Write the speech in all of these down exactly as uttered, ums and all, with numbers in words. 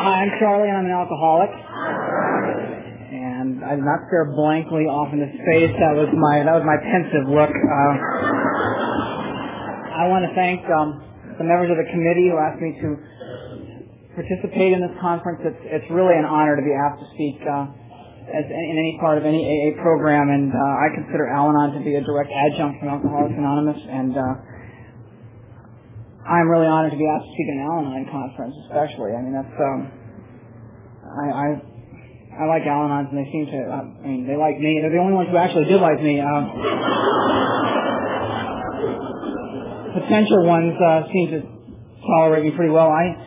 Hi, I'm Charlie, and I'm an alcoholic. And I did not stare blankly off into space. That was my that was my pensive look. Uh, I want to thank um, the members of the committee who asked me to participate in this conference. It's it's really an honor to be asked to speak uh, as in any part of any A A program, and uh, I consider Al-Anon to be a direct adjunct from Alcoholics Anonymous, and uh, I'm really honored to be asked to speak at an Al-Anon conference, especially. I mean, that's um, I, I I like Al-Anons, and they seem to. Uh, I mean, they like me. They're the only ones who actually did like me. Uh, potential ones uh, seem to tolerate me pretty well. I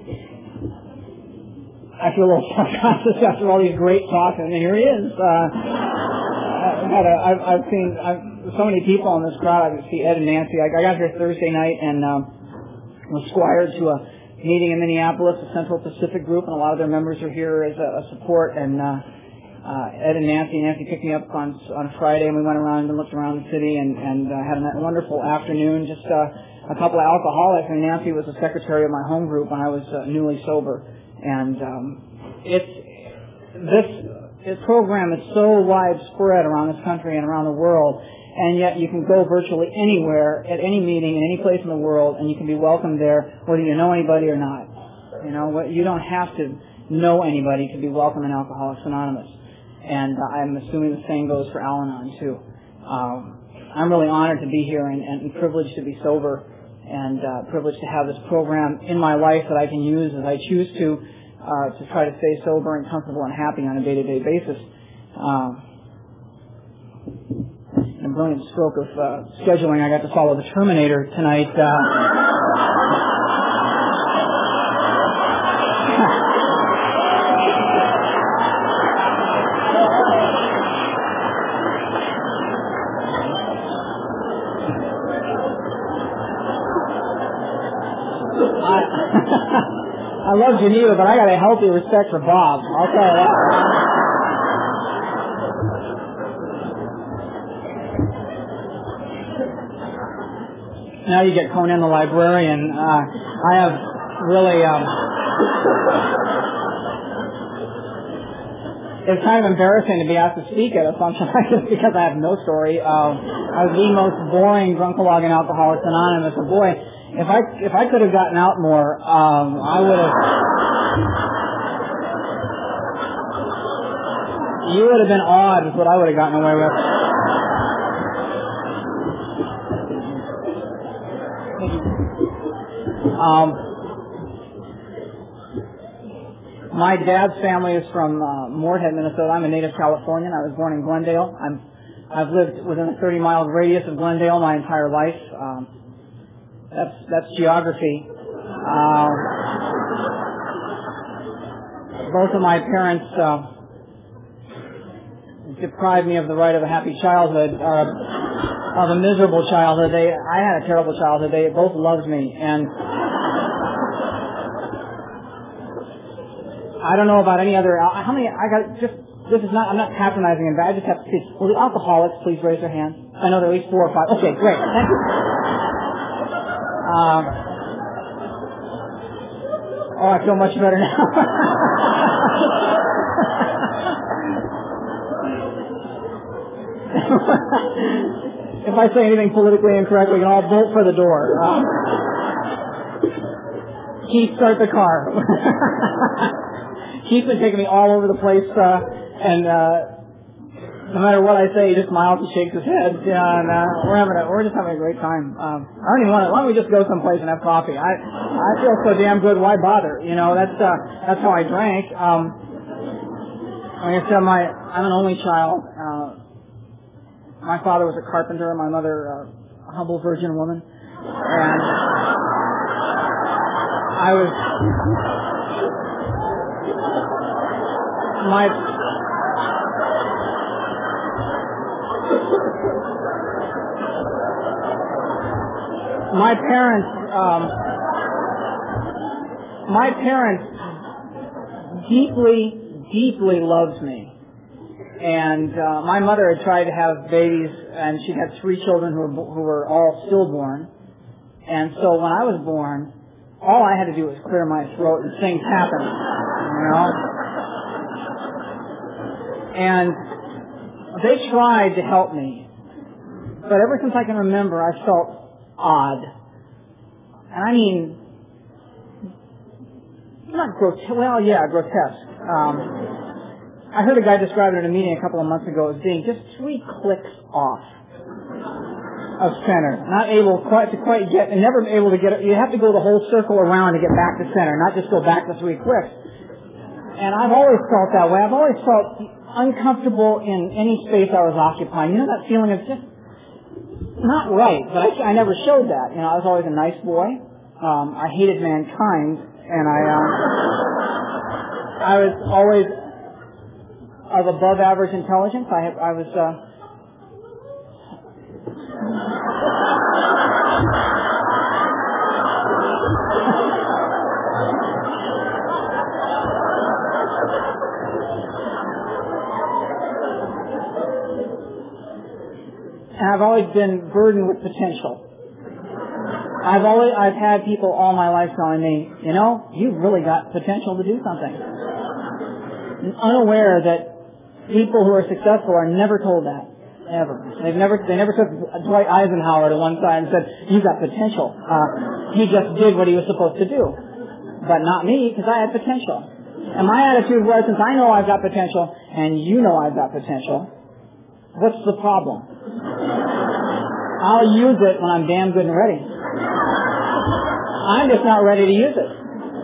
I feel a little self-conscious after all these great talks, and here he is. Uh, I've, had a, I've, I've seen I've, so many people in this crowd. I see Ed and Nancy. I, I got here Thursday night and um, was squired to a meeting in Minneapolis, a Central Pacific group, and a lot of their members are here as a, a support. And uh, uh, Ed and Nancy, Nancy picked me up on on Friday, and we went around and looked around the city and, and uh, had a wonderful afternoon. Just uh, a couple of alcoholics, and Nancy was the secretary of my home group when I was uh, newly sober. And um, it's this, this program is so widespread around this country and around the world, and yet you can go virtually anywhere, at any meeting, in any place in the world, and you can be welcomed there, whether you know anybody or not. You know, you don't have to know anybody to be welcome in Alcoholics Anonymous. And uh, I'm assuming the same goes for Al-Anon, too. Um, I'm really honored to be here and, and privileged to be sober, and uh, privileged to have this program in my life that I can use as I choose to, uh, to try to stay sober and comfortable and happy on a day-to-day basis. Um, in a brilliant stroke of uh, scheduling, I got to follow the Terminator tonight. Uh, I love Geneva, but I got a healthy respect for Bob. I'll tell you that. Now you get Conan the Librarian. Uh, I have really... Um, it's kind of embarrassing to be asked to speak at a function like this because I have no story. Uh, I was the most boring drunkalog in Alcoholics Anonymous. But boy, if I if I could have gotten out more, um, I would have... You would have been awed with what I would have gotten away with. Um, my dad's family is from uh, Moorhead, Minnesota. I'm a native Californian. I was born in Glendale. I'm, I've lived within a thirty mile radius of Glendale my entire life. Um, that's that's geography. Uh, both of my parents uh, deprived me of the right of a happy childhood, uh, of a miserable childhood. They, I had a terrible childhood. They both loved me, and I don't know about any other. How many? I got just. This is not. I'm not patronizing them, but I just have to see. Will the alcoholics please raise their hands? I know there are at least four or five. Okay, great. Thank you. Um, oh, I feel much better now. If I say anything politically incorrect, we can all vote for the door. Uh, Keith, start the car. Keith's been taking me all over the place, uh, and uh, no matter what I say, he just smiles and shakes his head. Yeah, and uh, we're having a, we're just having a great time. Um, I don't even want to. Why don't we just go someplace and have coffee? I I feel so damn good. Why bother? You know, that's uh, that's how I drank. Um, like I said, my I'm an only child. Uh, my father was a carpenter, and my mother uh, a humble virgin woman, and I was. My my parents um, my parents deeply deeply loved me, and uh, my mother had tried to have babies, and she had three children who were who were all stillborn, and so when I was born, all I had to do was clear my throat and things happened, you know. And they tried to help me, but ever since I can remember, I felt odd. And I mean, not grotesque, well, yeah, grotesque. Um, I heard a guy describe it in a meeting a couple of months ago as being just three clicks off of center, not able quite to quite get, and never able to get it. You have to go the whole circle around to get back to center, not just go back to three clicks. And I've always felt that way. I've always felt uncomfortable in any space I was occupying. You know that feeling of just not right, but I, I never showed that. You know, I was always a nice boy. Um, I hated mankind, and I, um, I was always of above average intelligence. I, I was. Uh, And I've always been burdened with potential. I've always, I've had people all my life telling me, you know, you've really got potential to do something. And unaware that people who are successful are never told that, ever. They've never, they never took Dwight Eisenhower to one side and said, you've got potential. Uh, he just did what he was supposed to do. But not me, because I had potential. And my attitude was, since I know I've got potential, and you know I've got potential, what's the problem? I'll use it when I'm damn good and ready. I'm just not ready to use it.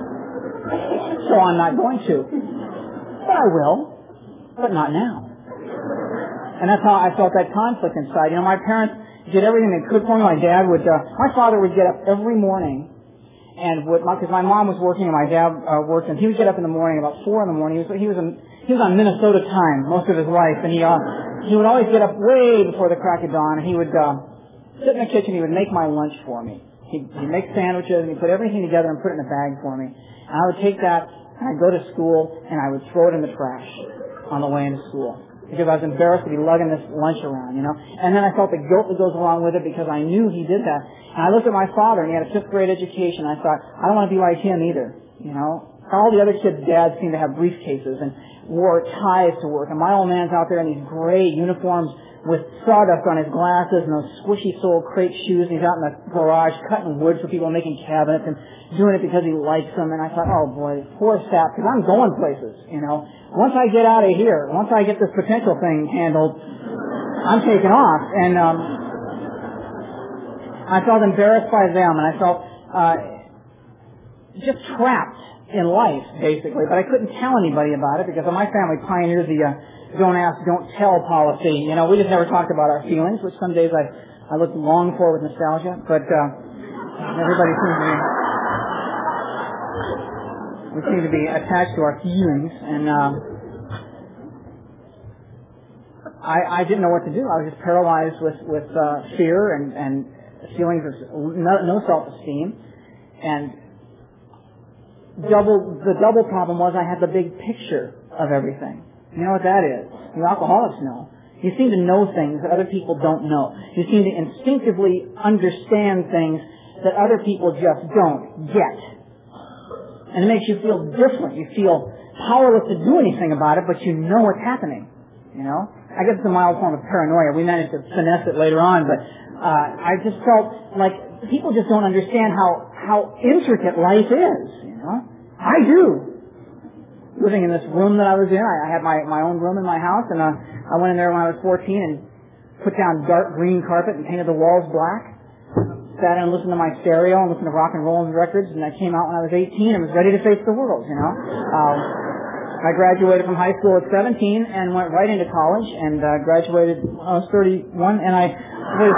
So I'm not going to. But I will. But not now. And that's how I felt that conflict inside. You know, my parents did everything they could for me. My dad would, uh, my father would get up every morning and would, because my mom was working and my dad uh, worked, and he would get up in the morning about four in the morning. He was, he was in, he was on Minnesota time most of his life, and he, uh, he would always get up way before the crack of dawn, and he would, uh, sit in the kitchen. He would make my lunch for me. He'd, he'd make sandwiches, and he'd put everything together and put it in a bag for me. And I would take that, and I'd go to school, and I would throw it in the trash on the way into school. Because I was embarrassed to be lugging this lunch around, you know. And then I felt the guilt that goes along with it because I knew he did that. And I looked at my father, and he had a fifth grade education. I thought, I don't want to be like him either, you know. All the other kids' dads seemed to have briefcases and wore ties to work. And my old man's out there in these gray uniforms with sawdust on his glasses and those squishy sole crepe shoes. And he's out in the garage cutting wood for people, making cabinets and doing it because he likes them. And I thought, oh boy, poor sap, because I'm going places, you know. Once I get out of here, once I get this potential thing handled, I'm taking off. And um, I felt embarrassed by them, and I felt uh, just trapped in life, basically. But I couldn't tell anybody about it because my family pioneered the uh, don't ask, don't tell policy. You know, we just never talked about our feelings, which some days I, I look long for with nostalgia. But uh, everybody seems to be... We seem to be attached to our feelings, and um, I, I didn't know what to do. I was just paralyzed with with uh, fear and, and feelings of no, no self-esteem, and double the double problem was I had the big picture of everything. You know what that is? You alcoholics know. You seem to know things that other people don't know. You seem to instinctively understand things that other people just don't get. And it makes you feel different. You feel powerless to do anything about it, but you know what's happening. You know? I guess it's a mild form of paranoia. We managed to finesse it later on, but uh, I just felt like people just don't understand how, how intricate life is. You know? I do. Living in this room that I was in, I, I had my, my own room in my house, and uh, I went in there when I was fourteen and put down dark green carpet and painted the walls black. Sat and listened to my stereo and listened to rock and roll records, and I came out when I was eighteen and was ready to face the world, you know. Um, I graduated from high school at seventeen and went right into college, and uh, graduated when I was thirty-one, and I was...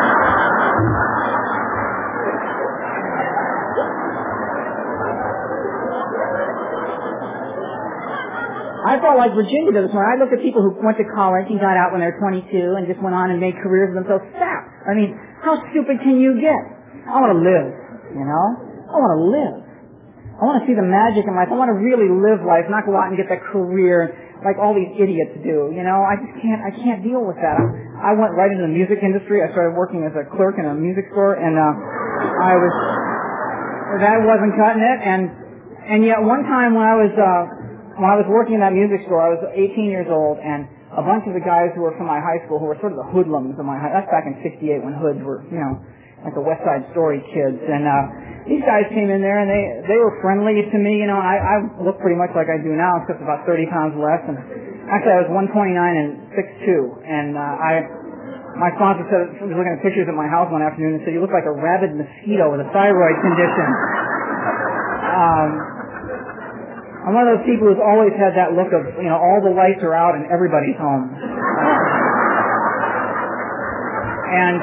I felt like Virginia did this morning. I look at people who went to college and got out when they were twenty-two and just went on and made careers for themselves. Sap! I mean, how stupid can you get? I want to live, you know? I want to live. I want to see the magic in life. I want to really live life, not go out and get that career like all these idiots do, you know? I just can't, I can't deal with that. I, I went right into the music industry. I started working as a clerk in a music store, and uh, I was... It that wasn't cutting it. And and yet one time when I was uh, when I was working in that music store, I was eighteen years old, and a bunch of the guys who were from my high school, who were sort of the hoodlums of my high, that's back in sixty-eight when hoods were, you know, like the West Side Story kids. And uh, these guys came in there, and they they were friendly to me. You know, I, I look pretty much like I do now, except about thirty pounds less. And actually, I was one twenty-nine and six two, and uh, I. My sponsor said, he was looking at pictures at my house one afternoon and said, "You look like a rabid mosquito with a thyroid condition." Um, I'm one of those people who's always had that look of, you know, all the lights are out and everybody's home. And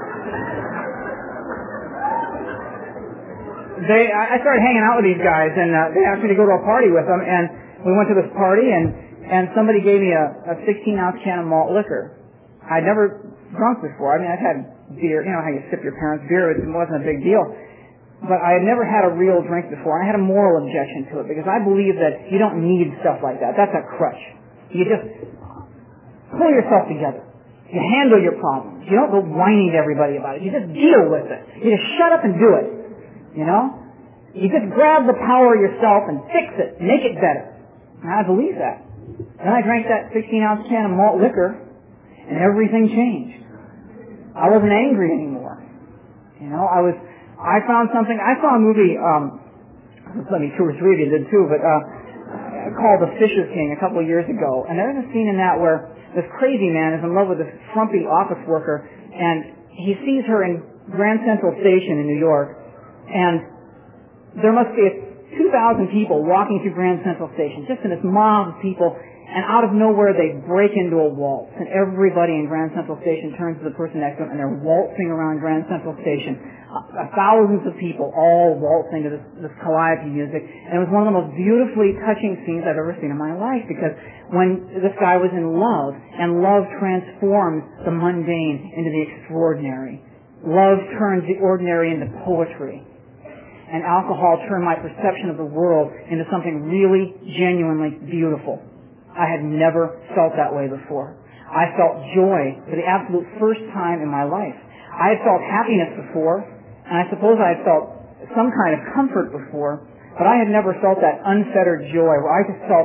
they, I started hanging out with these guys, and uh, they asked me to go to a party with them, and we went to this party, and, and somebody gave me a, a sixteen ounce can of malt liquor. I'd never drunk before. I mean, I've had beer, you know how you sip your parents' beer, it wasn't a big deal. But I had never had a real drink before. I had a moral objection to it because I believe that you don't need stuff like that. That's a crutch. You just pull yourself together. You handle your problems. You don't go whining to everybody about it. You just deal with it. You just shut up and do it. You know? You just grab the power yourself and fix it. Make it better. And I believe that. Then I drank that sixteen ounce can of malt liquor, and everything changed. I wasn't angry anymore. You know, I was, I found something, I saw a movie, um, I mean, two or three of you did too, but, uh, called The Fisher King a couple of years ago. And there's a scene in that where this crazy man is in love with this frumpy office worker, and he sees her in Grand Central Station in New York, and there must be two thousand people walking through Grand Central Station, just in this mob of people. And out of nowhere, they break into a waltz, and everybody in Grand Central Station turns to the person next to them, and they're waltzing around Grand Central Station. Uh, thousands of people all waltzing to this, this calliope music, and it was one of the most beautifully touching scenes I've ever seen in my life, because when this guy was in love, and love transforms the mundane into the extraordinary. Love turns the ordinary into poetry. And alcohol turned my perception of the world into something really, genuinely beautiful. I had never felt that way before. I felt joy for the absolute first time in my life. I had felt happiness before, and I suppose I had felt some kind of comfort before, but I had never felt that unfettered joy where I just felt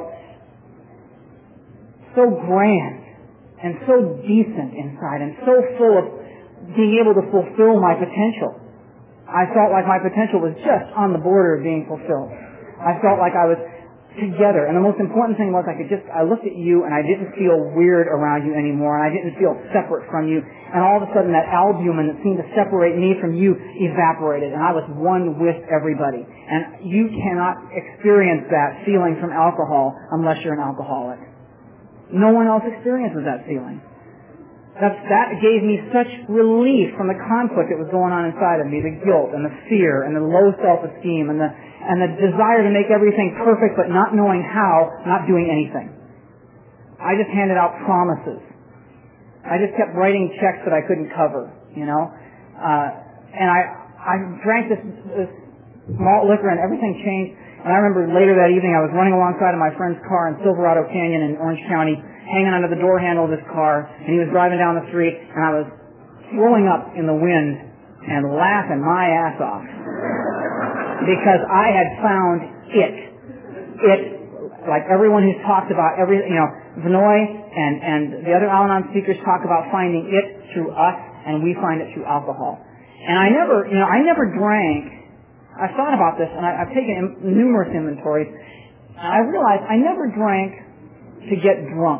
so grand and so decent inside and so full of being able to fulfill my potential. I felt like my potential was just on the border of being fulfilled. I felt like I was together. And the most important thing was I could just, I looked at you and I didn't feel weird around you anymore, and I didn't feel separate from you. And all of a sudden that albumin that seemed to separate me from you evaporated, and I was one with everybody. And you cannot experience that feeling from alcohol unless you're an alcoholic. No one else experiences that feeling. That, that gave me such relief from the conflict that was going on inside of me, the guilt and the fear and the low self-esteem and the and the desire to make everything perfect but not knowing how, not doing anything. I just handed out promises. I just kept writing checks that I couldn't cover, you know. Uh, and I I drank this, this malt liquor and everything changed. And I remember later that evening I was running alongside of my friend's car in Silverado Canyon in Orange County, hanging onto the door handle of his car, and he was driving down the street, and I was rolling up in the wind and laughing my ass off because I had found it. It, like everyone who's talked about every, you know, Vinoy and, and the other Al-Anon speakers talk about finding it through us, and we find it through alcohol. And I never, you know, I never drank. I thought about this, and I, I've taken numerous inventories, and I realized I never drank to get drunk.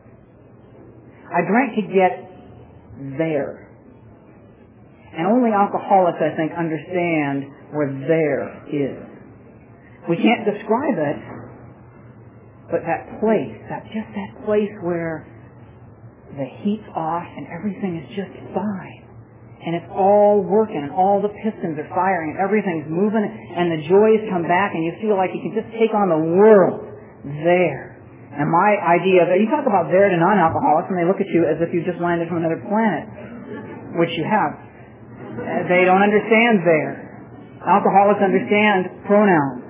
I drank to get there. And only alcoholics, I think, understand where there is. We can't describe it, but that place, that just that place where the heat's off and everything is just fine. And it's all working, and all the pistons are firing, and everything's moving, and the joys come back, and you feel like you can just take on the world there. And my idea of it, you talk about there to non-alcoholics, and they look at you as if you just landed from another planet, which you have. They don't understand there. Alcoholics understand pronouns.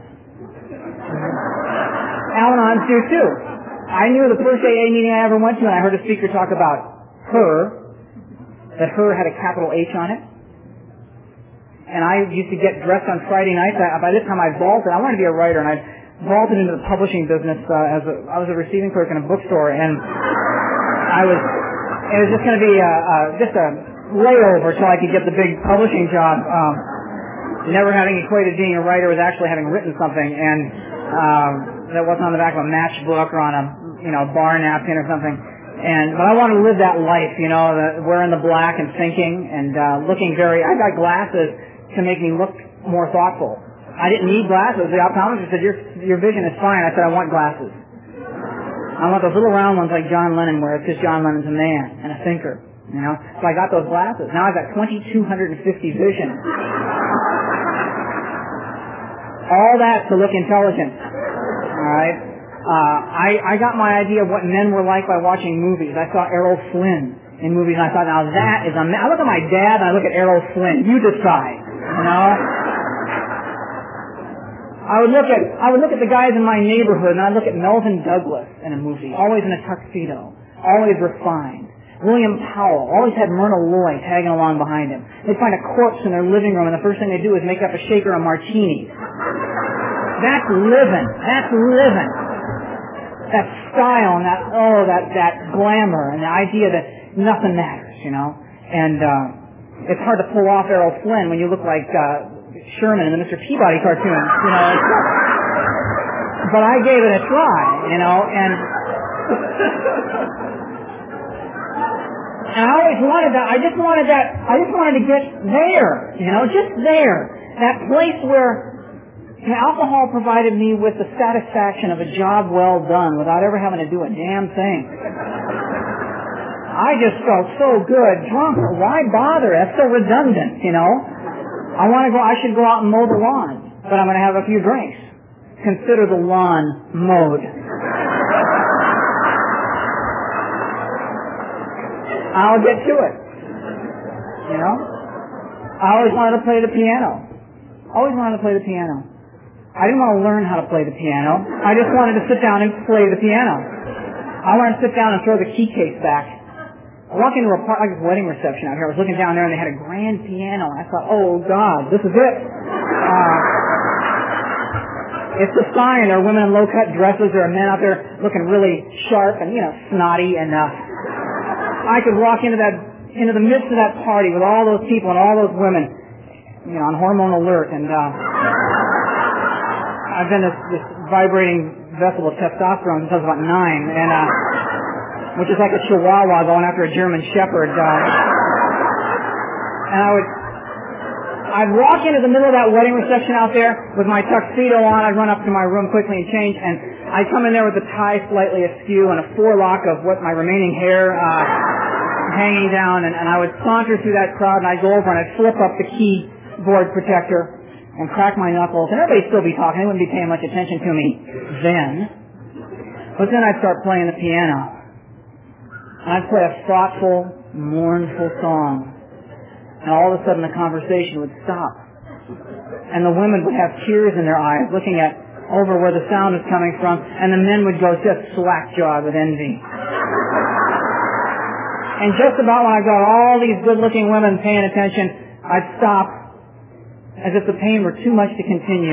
Al-Anons do too. I knew the first A A meeting I ever went to, and I heard a speaker talk about her, that her had a capital H on it. and I used to get dressed on Friday nights. I, by this time I vaulted. I wanted to be a writer, and I vaulted into the publishing business uh, as a, I was a receiving clerk in a bookstore, and I was, it was just going to be a, a, just a layover till I could get the big publishing job. Um, never having equated being a writer with actually having written something, and um, that wasn't on the back of a matchbook or on a, you know, bar napkin or something. And but I wanted to live that life, you know, the, wearing the black and thinking and uh, looking very. I got glasses to make me look more thoughtful. I didn't need glasses. The optometrist said, "Your your vision is fine." I said, "I want glasses. I want those little round ones like John Lennon wears, because John Lennon's a man and a thinker, you know." So I got those glasses. Now I've got twenty-two fifty vision. All that to look intelligent. All right. Uh, I, I got my idea of what men were like by watching movies. I saw Errol Flynn in movies, and I thought, now that is a man. I look at my dad, and I look at Errol Flynn. You decide, you know? I would look at, I would look at the guys in my neighborhood, and I'd look at Melvin Douglas in a movie, always in a tuxedo, always refined. William Powell always had Myrna Loy tagging along behind him. They'd find a corpse in their living room, and the first thing they do is make up a shaker of martinis. That's living. That's living. That style and that, oh, that, that glamour and the idea that nothing matters, you know. And uh, it's hard to pull off Errol Flynn when you look like uh, Sherman in the Mister Peabody cartoons, you know. But I gave it a try, you know, and and I always wanted that. I just wanted that. I just wanted to get there, you know, just there. That place where and alcohol provided me with the satisfaction of a job well done without ever having to do a damn thing. I just felt so good. Drunk, why bother? That's so redundant, you know. I want to go, I should go out and mow the lawn, but I'm going to have a few drinks. Consider the lawn mowed. I'll get to it. You know? I always wanted to play the piano. Always wanted to play the piano. I didn't want to learn how to play the piano. I just wanted to sit down and play the piano. I wanted to sit down and throw the key case back. I walked into a part, like a wedding reception out here. I was looking down there and they had a grand piano. And I thought, oh God, this is it. Uh, it's a sign. There are women in low-cut dresses. There are men out there looking really sharp and, you know, snotty. And uh, I could walk into that, into the midst of that party with all those people and all those women, you know, on hormone alert. And uh, I've been this, this vibrating vessel of testosterone since I was about nine, and uh, which is like a chihuahua going after a German shepherd. Uh, and I would, I'd walk into the middle of that wedding reception out there with my tuxedo on. I'd run up to my room quickly and change, and I'd come in there with the tie slightly askew and a forelock of what my remaining hair uh, hanging down, and, and I would saunter through that crowd, and I'd go over and I'd flip up the keyboard protector and crack my knuckles, and everybody'd still be talking. They wouldn't be paying much attention to me then. But then I'd start playing the piano. And I'd play a thoughtful, mournful song. And all of a sudden the conversation would stop. And the women would have tears in their eyes, looking at over where the sound is coming from, and the men would go just slack-jawed with envy. And just about when I got all these good-looking women paying attention, I'd stop, as if the pain were too much to continue.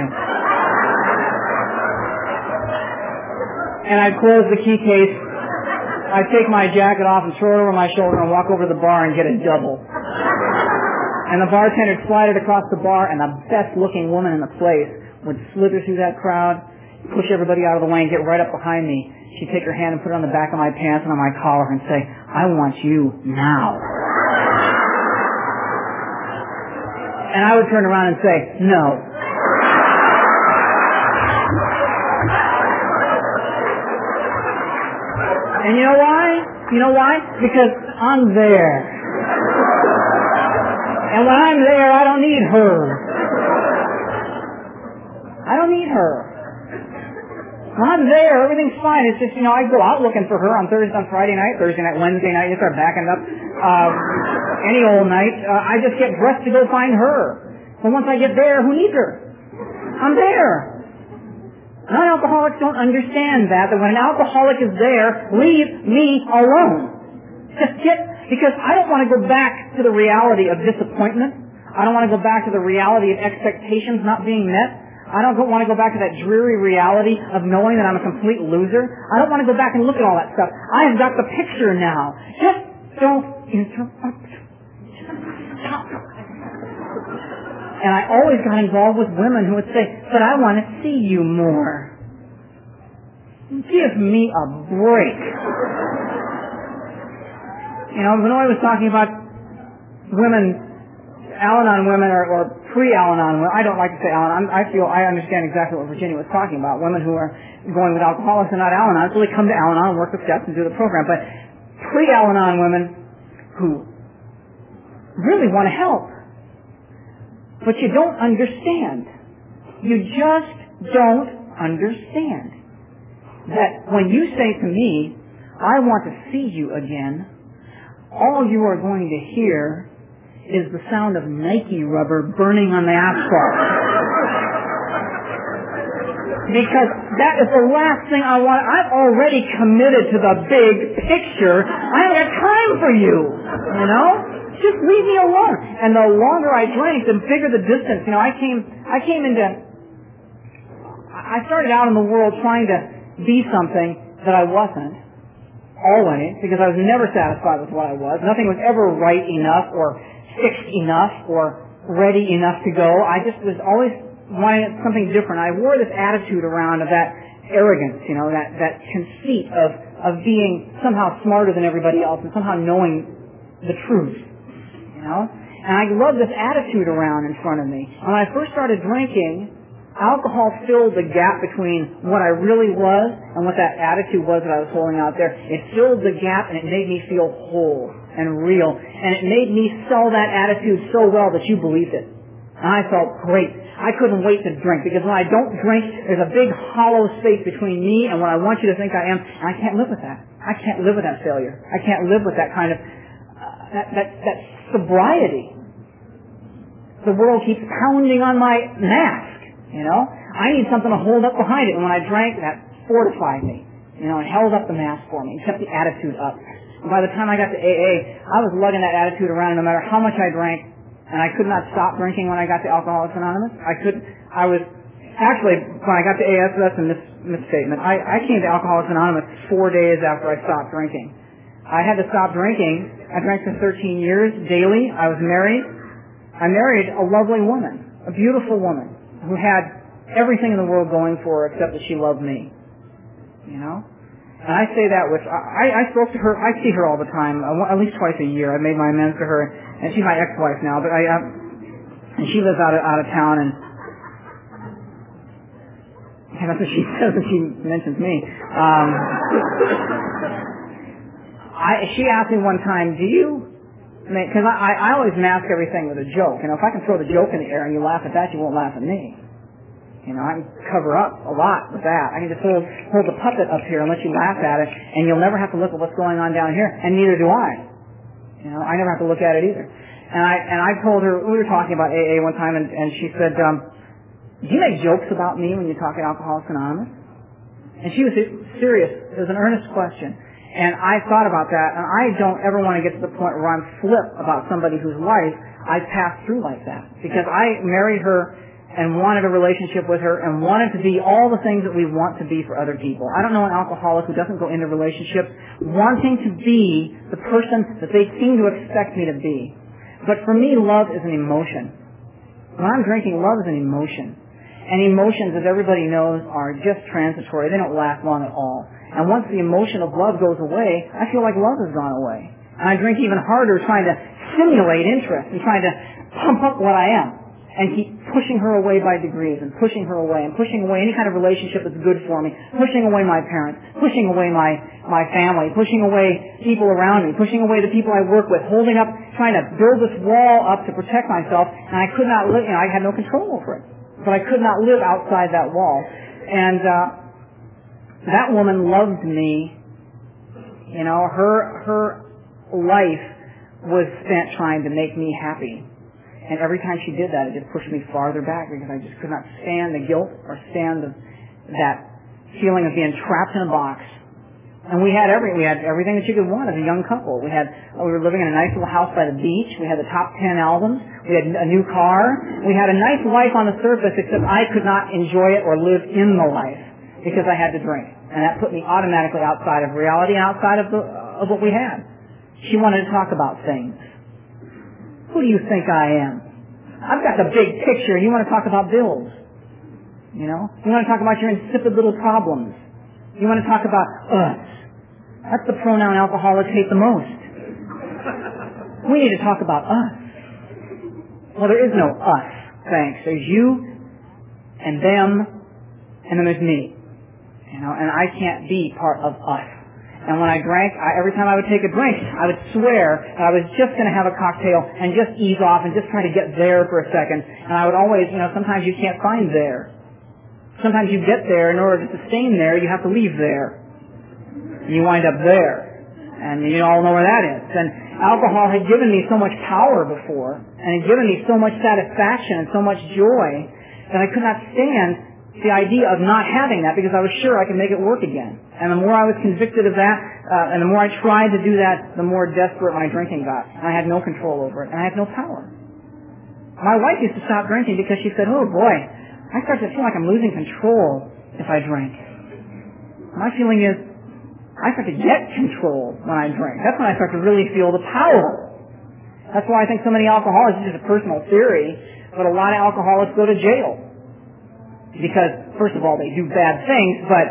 And I'd close the key case, I'd take my jacket off and throw it over my shoulder and walk over to the bar and get a double. And the bartender would slide it across the bar, and the best-looking woman in the place would slither through that crowd, push everybody out of the way, and get right up behind me. She'd take her hand and put it on the back of my pants and on my collar and say, "I want you now." And I would turn around and say, "No." And you know why? You know why? Because I'm there. And when I'm there, I don't need her. I don't need her. When I'm there, everything's fine. It's just, you know, I go out looking for her on Thursday, on Friday night, Thursday night, Wednesday night, you start backing up. Uh, any old night, uh, I just get dressed to go find her. But once I get there, who needs her? I'm there. Non-alcoholics don't understand that, that when an alcoholic is there, leave me alone. Just get, because I don't want to go back to the reality of disappointment. I don't want to go back to the reality of expectations not being met. I don't want to go back to that dreary reality of knowing that I'm a complete loser. I don't want to go back and look at all that stuff. I have got the picture now. Just don't interrupt. Stop. And I always got involved with women who would say, but I want to see you more. Give me a break. You know, Benoit was talking about women, Al-Anon women or, or pre-Al-Anon women. I don't like to say Al-Anon. I feel I understand exactly what Virginia was talking about. Women who are going with alcoholics and not Al-Anon, so they come to Al-Anon and work the steps and do the program. But pre-Al-Anon women who really want to help, but you don't understand. You just don't understand that when you say to me, I want to see you again, all you are going to hear is the sound of Nike rubber burning on the asphalt. Because that is the last thing I want. I've already committed to the big picture. I don't have time for you. You know? Just leave me alone. And the longer I drank, the bigger the distance. You know, I came, I came into, I started out in the world trying to be something that I wasn't. Always. Because I was never satisfied with what I was. Nothing was ever right enough or fixed enough or ready enough to go. I just was always wanting something different. I wore this attitude around of that arrogance, you know, that, that conceit of, of being somehow smarter than everybody else and somehow knowing the truth, you know. And I loved this attitude around in front of me. When I first started drinking, alcohol filled the gap between what I really was and what that attitude was that I was holding out there. It filled the gap and it made me feel whole and real. And it made me sell that attitude so well that you believed it. And I felt great. I couldn't wait to drink because when I don't drink, there's a big hollow space between me and what I want you to think I am. And I can't live with that. I can't live with that failure. I can't live with that kind of, uh, that, that, that sobriety. The world keeps pounding on my mask, you know. I need something to hold up behind it. And when I drank, that fortified me, you know, and held up the mask for me and kept the attitude up. And by the time I got to A A, I was lugging that attitude around no matter how much I drank, and I could not stop drinking when I got to Alcoholics Anonymous. I could, I was, actually, when I got to A A, that's a mis, misstatement. I, I came to Alcoholics Anonymous four days after I stopped drinking. I had to stop drinking. I drank for thirteen years daily. I was married. I married a lovely woman, a beautiful woman, who had everything in the world going for her except that she loved me. You know? And I say that with, I, I spoke to her, I see her all the time, at least twice a year. I made my amends to her, and she's my ex-wife now, but I, uh, and she lives out of, out of town, and, and that's what she says when she mentions me. Um, I, she asked me one time, do you, because I, I always mask everything with a joke. You know, if I can throw the joke in the air and you laugh at that, you won't laugh at me. You know, I can cover up a lot with that. I can just hold, hold the puppet up here and let you laugh at it, and you'll never have to look at what's going on down here, and neither do I. You know, I never have to look at it either. And I and I told her, we were talking about A A one time, and, and she said, um, do you make jokes about me when you talk at Alcoholics Anonymous? And she was serious. It was an earnest question. And I thought about that, and I don't ever want to get to the point where I'm flip about somebody whose life I passed through like that. Because I married her and wanted a relationship with her and wanted to be all the things that we want to be for other people. I don't know an alcoholic who doesn't go into relationships wanting to be the person that they seem to expect me to be. But for me, love is an emotion. When I'm drinking, love is an emotion. And emotions, as everybody knows, are just transitory. They don't last long at all. And once the emotion of love goes away, I feel like love has gone away. And I drink even harder trying to stimulate interest and trying to pump up what I am. And keep pushing her away by degrees and pushing her away and pushing away any kind of relationship that's good for me, pushing away my parents, pushing away my, my family, pushing away people around me, pushing away the people I work with, holding up, trying to build this wall up to protect myself, and I could not live, you know, I had no control over it. But I could not live outside that wall. And uh, that woman loved me. You know, her, her life was spent trying to make me happy. And every time she did that, it just pushed me farther back because I just could not stand the guilt or stand the, that feeling of being trapped in a box And we had every, we had everything that you could want as a young couple. We had, we were living in a nice little house by the beach. We had the top ten albums. We had a new car. We had a nice life on the surface, except I could not enjoy it or live in the life because I had to drink. And that put me automatically outside of reality and outside of the, of what we had. She wanted to talk about things. Who do you think I am? I've got the big picture. You want to talk about bills. You know? You want to talk about your insipid little problems. You want to talk about us. That's the pronoun alcoholics hate the most. We need to talk about us. Well, there is no us, thanks. There's you and them, and then there's me. You know, and I can't be part of us. And when I drank, I, every time I would take a drink, I would swear that I was just going to have a cocktail and just ease off and just try to get there for a second. And I would always, you know, sometimes you can't find there. Sometimes you get there, in order to sustain there, you have to leave there. You wind up there. And you all know where that is. And alcohol had given me so much power before, and had given me so much satisfaction and so much joy, that I could not stand the idea of not having that, because I was sure I could make it work again. And the more I was convicted of that, uh, and the more I tried to do that, the more desperate my drinking got. And I had no control over it, and I had no power. My wife used to stop drinking because she said, oh boy, I start to feel like I'm losing control if I drink. My feeling is, I start to get control when I drink. That's when I start to really feel the power. That's why I think so many alcoholics, this is a personal theory, but a lot of alcoholics go to jail. Because, first of all, they do bad things, but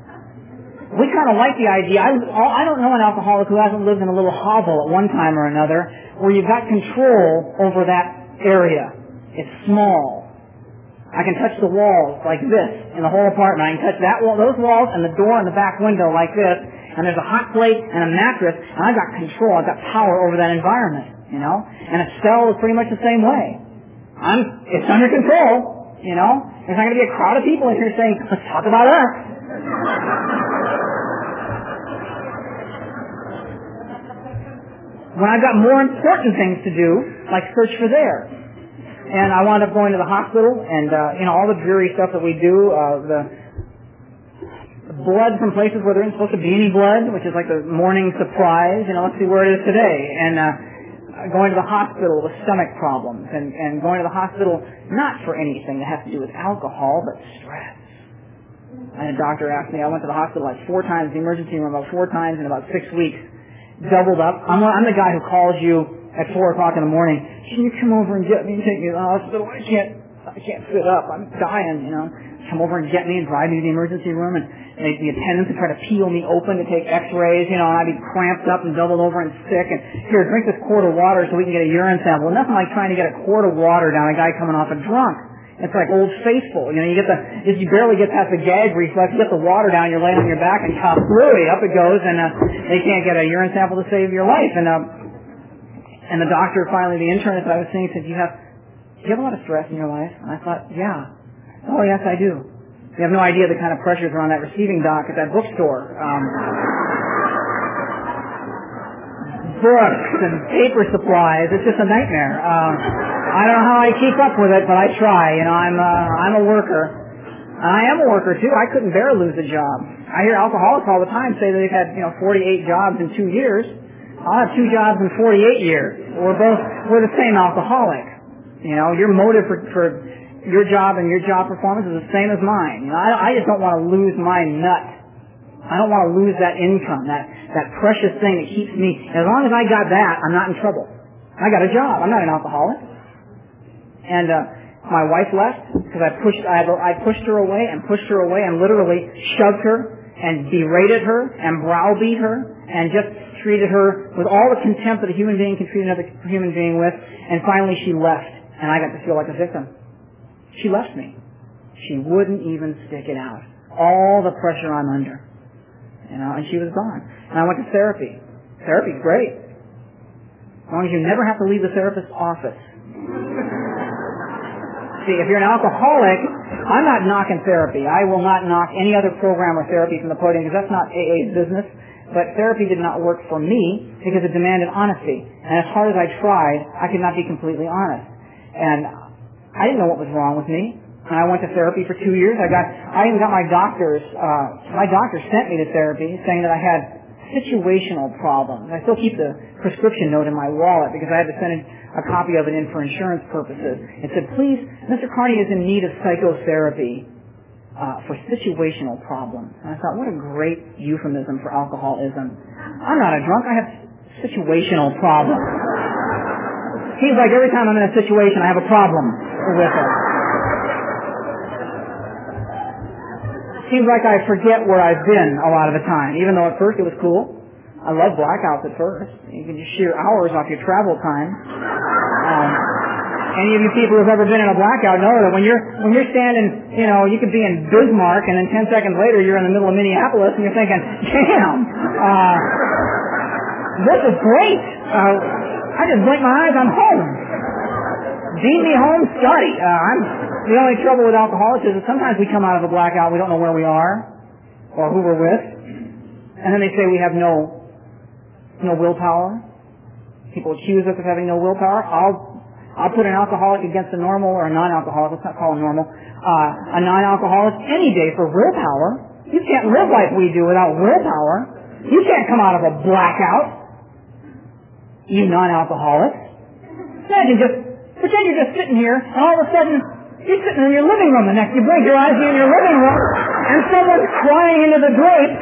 we kind of like the idea. I, I don't know an alcoholic who hasn't lived in a little hovel at one time or another where you've got control over that area. It's small. I can touch the walls like this in the whole apartment. I can touch that wall, those walls, and the door and the back window like this. And there's a hot plate and a mattress, and I've got control. I've got power over that environment, you know. And a cell is pretty much the same way. I'm, it's under control, you know. There's not going to be a crowd of people in here saying, "Let's talk about us." When I've got more important things to do, like search for there. And I wound up going to the hospital, and uh, you know, all the dreary stuff that we do, uh, the blood from places where there isn't supposed to be any blood, which is like the morning surprise. You know, let's see where it is today. And uh, going to the hospital with stomach problems, and, and going to the hospital not for anything that has to do with alcohol, but stress. And a doctor asked me, I went to the hospital like four times, the emergency room about four times in about six weeks, doubled up. I'm, I'm the guy who calls you at four o'clock in the morning. Can you come over and get me and take me to the hospital? I can't, I can't sit up. I'm dying, you know. Come over and get me and drive me to the emergency room, and they, the attendants would try to peel me open to take x-rays, you know, and I'd be cramped up and doubled over and sick, and here, drink this quart of water so we can get a urine sample. Nothing like trying to get a quart of water down a guy coming off a drunk. It's like Old Faithful, you know, you get the, you barely get past the gag reflex, you get the water down, you're laying on your back, and kablooey, up it goes, and uh, they can't get a urine sample to save your life. And uh, and the doctor finally, the internist I was seeing, said, "Do you have, do you have a lot of stress in your life?" And I thought, yeah. Oh, yes, I do. You have no idea the kind of pressures are on that receiving dock at that bookstore. Um, books and paper supplies. It's just a nightmare. Uh, I don't know how I keep up with it, but I try. You know, I'm uh, I'm a worker. I am a worker too. I couldn't bear to lose a job. I hear alcoholics all the time say that they've had, you know, forty-eight jobs in two years. I'll have two jobs in forty-eight years. We're both we're the same alcoholic. You know, your motive for, for your job and your job performance is the same as mine. You know, I, I just don't want to lose my nut. I don't want to lose that income, that that precious thing that keeps me. As long as I got that, I'm not in trouble. I got a job. I'm not an alcoholic. And uh, my wife left because I pushed I, I pushed her away and pushed her away and literally shoved her and berated her and browbeat her and just treated her with all the contempt that a human being can treat another human being with. And finally she left, and I got to feel like a victim. She left me. She wouldn't even stick it out. All the pressure I'm under. You know, and she was gone. And I went to therapy. Therapy's great. As long as you never have to leave the therapist's office. See, if you're an alcoholic, I'm not knocking therapy. I will not knock any other program or therapy from the podium because that's not A A's business. But therapy did not work for me because it demanded honesty. And as hard as I tried, I could not be completely honest. And I didn't know what was wrong with me. And I went to therapy for two years. I got, I even got my doctor's, uh, my doctor sent me to therapy saying that I had situational problems. I still keep the prescription note in my wallet because I had to send a copy of it in for insurance purposes. It said, please, Mister Carney is in need of psychotherapy uh, for situational problems. And I thought, what a great euphemism for alcoholism. I'm not a drunk. I have situational problems. Seems like every time I'm in a situation, I have a problem with it. Seems like I forget where I've been a lot of the time, even though at first it was cool. I loved blackouts at first. You can just shear hours off your travel time. Um, any of you people who've ever been in a blackout know that when you're when you're standing, you know, you could be in Bismarck, and then ten seconds later you're in the middle of Minneapolis, and you're thinking, "Damn, uh, this is great. Uh, I just blinked my eyes, I'm home. Beat me home, Scotty." Uh, I'm. The only trouble with alcoholics is that sometimes we come out of a blackout, we don't know where we are or who we're with, and then they say we have no no willpower. People accuse us of having no willpower. I'll I'll put an alcoholic against a normal or a non-alcoholic. Let's not call him normal. Uh, a non-alcoholic any day for willpower. You can't live like we do without willpower. You can't come out of a blackout, you non-alcoholics. Imagine just pretend you're just sitting here, and all of a sudden you're sitting in your living room the next. You blink your eyes, you're in your living room, and someone's crying into the drapes,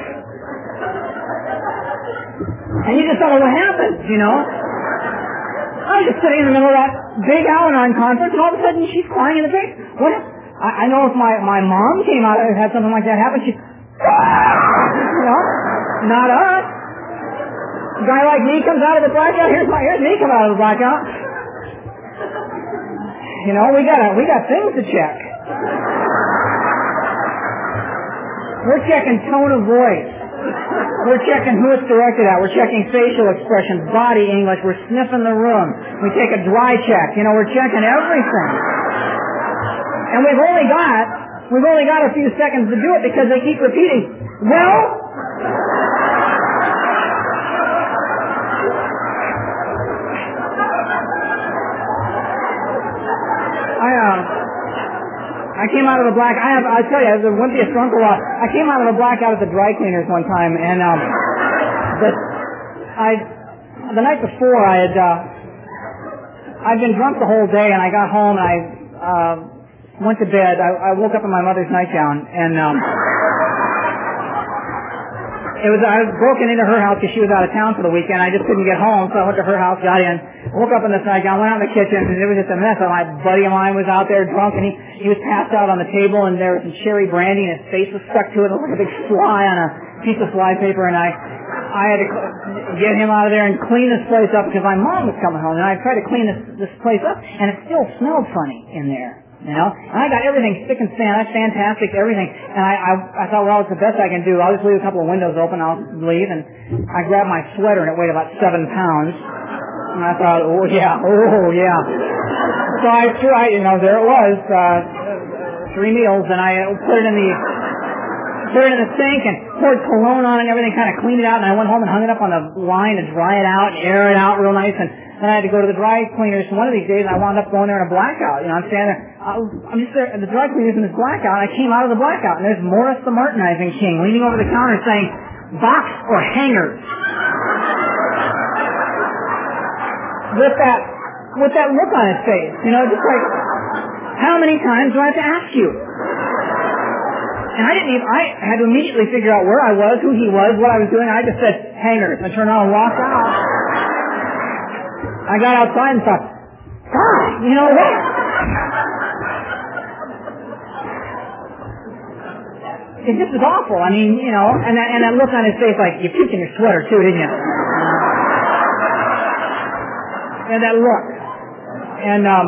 and you just don't know what happened, you know? I was just sitting in the middle of that big Al-Anon conference, and all of a sudden she's crying in the drapes. What? I, I know if my, my mom came out and had something like that happen, she'd, you know, not us. A guy like me comes out of the blackout, here's my, here's me come out of the blackout. You know, we got we got things to check. We're checking tone of voice. We're checking who it's directed at. We're checking facial expressions, body English. We're sniffing the room. We take a dry check. You know, we're checking everything. And we've only got we've only got a few seconds to do it because they keep repeating, well, I, uh, I came out of the black, I have, I tell you, I went to a drunk a lot. I came out of the blackout at the dry cleaners one time, and, um, the, I, the night before I had, uh, I'd been drunk the whole day, and I got home, and I, uh, went to bed. I, I woke up in my mother's nightgown, and, um, It was, I was broken into her house because she was out of town for the weekend. I just couldn't get home, so I went to her house, got in, woke up in this nightgown, went out in the kitchen, and it was just a mess. And my buddy of mine was out there drunk, and he, he was passed out on the table, and there was some cherry brandy, and his face was stuck to it. It looked like a big fly on a piece of fly paper, and I, I had to get him out of there and clean this place up because my mom was coming home, and I tried to clean this, this place up, and it still smelled funny in there. You know, and I got everything spick and span. That's fantastic, everything. And I, I, I thought, well, it's the best I can do. I'll just leave a couple of windows open. I'll leave. And I grabbed my sweater, and it weighed about seven pounds. And I thought, oh yeah, oh yeah. So I threw, I, you know, there it was, uh, three meals, and I put it in the, put it in the sink, and poured cologne on it, and everything, kind of cleaned it out. And I went home and hung it up on the line to dry it out and air it out real nice. And then I had to go to the dry cleaners. One of these days, I wound up going there in a blackout. You know, I'm standing there. I'm just there at the dry cleaners in this blackout, and I came out of the blackout, and there's Morris the Martinizing King leaning over the counter saying, box or hangers? With that, with that look on his face. You know, just like, how many times do I have to ask you? And I didn't even, I had to immediately figure out where I was, who he was, what I was doing. I just said, hangers. I turned around and walked out. I got outside and thought, God, you know what? It just was awful. I mean, you know, and that, and that look on his face like, you puked in your sweater too, didn't you? And that look. And, um,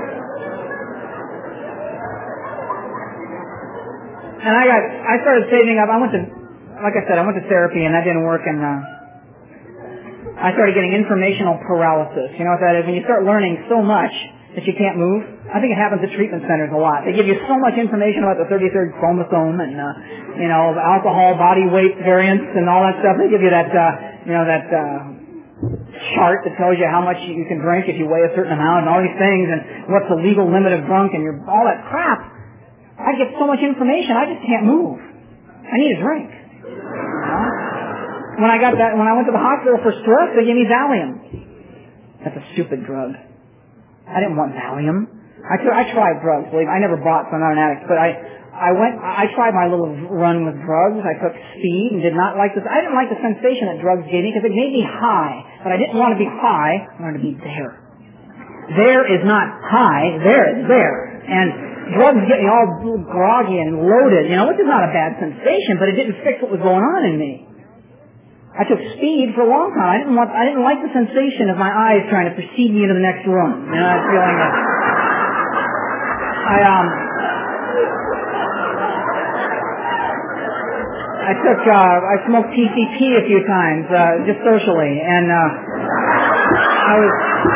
and I got, I started saving up. I went to, like I said, I went to therapy and that didn't work, and, uh, I started getting informational paralysis. You know what that is? When you start learning so much that you can't move. I think it happens at treatment centers a lot. They give you so much information about the thirty-third chromosome and, uh, you know, alcohol, body weight variance and all that stuff. They give you that, uh, you know, that, uh, chart that tells you how much you can drink if you weigh a certain amount and all these things and what's the legal limit of drunk and you're, all that crap. I get so much information, I just can't move. I need a drink. You know? When I got that, when I went to the hospital for stress, they gave me Valium. That's a stupid drug. I didn't want Valium. I, t- I tried drugs. Believe I never bought, so I'm not an addict. But I, I went. I tried my little run with drugs. I took speed and did not like this. I didn't like the sensation that drugs gave me because it made me high. But I didn't want to be high. I wanted to be there. There is not high. There is there. And drugs get me all groggy and loaded. You know, which is not a bad sensation, but it didn't fix what was going on in me. I took speed for a long time. I didn't want. I didn't like the sensation of my eyes trying to precede me into the next room. You know, that feeling of. I um. I took. Uh, I smoked P C P a few times, uh, just socially, and uh, I was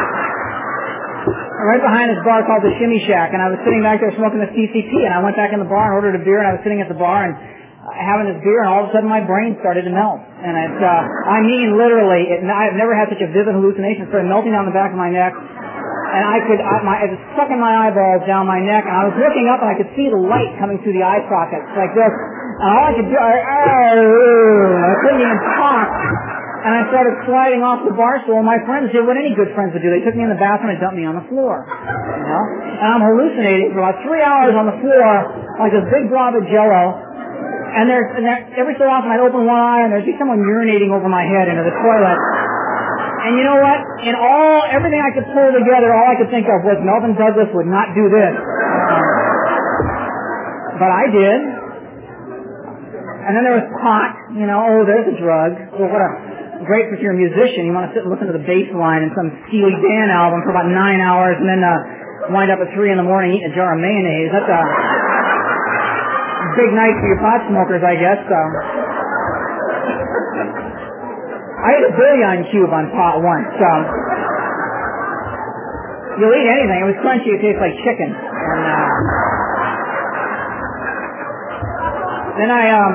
right behind this bar called the Shimmy Shack, and I was sitting back there smoking the P C P, and I went back in the bar and ordered a beer, and I was sitting at the bar and. having this beer, and all of a sudden my brain started to melt. And it's, uh, I mean literally, it, I've never had such a vivid hallucination. It started melting down the back of my neck, and I could, I, my, it was sucking my eyeballs down my neck, and I was looking up and I could see the light coming through the eye sockets like this, and all I could do, I, I couldn't even talk. And I started sliding off the bar stool, and my friends did what any good friends would do. They took me in the bathroom and dumped me on the floor. You know? And I'm hallucinating for about three hours on the floor like this big blob of jello. And there's, and there, every so often I'd open one eye and there'd be someone urinating over my head into the toilet. And you know what? In all, everything I could pull together, all I could think of was Melvin Douglas would not do this. Um, but I did. And then there was pot. You know, oh, there's a drug. Well, what a great if you're a musician. You want to sit and listen to the bass line in some Steely Dan album for about nine hours and then uh, wind up at three in the morning eating a jar of mayonnaise. That's a big night for your pot smokers, I guess. So. I ate a bouillon cube on pot once. So. You'll eat anything. It was crunchy. It tastes like chicken. And, uh, then I, um,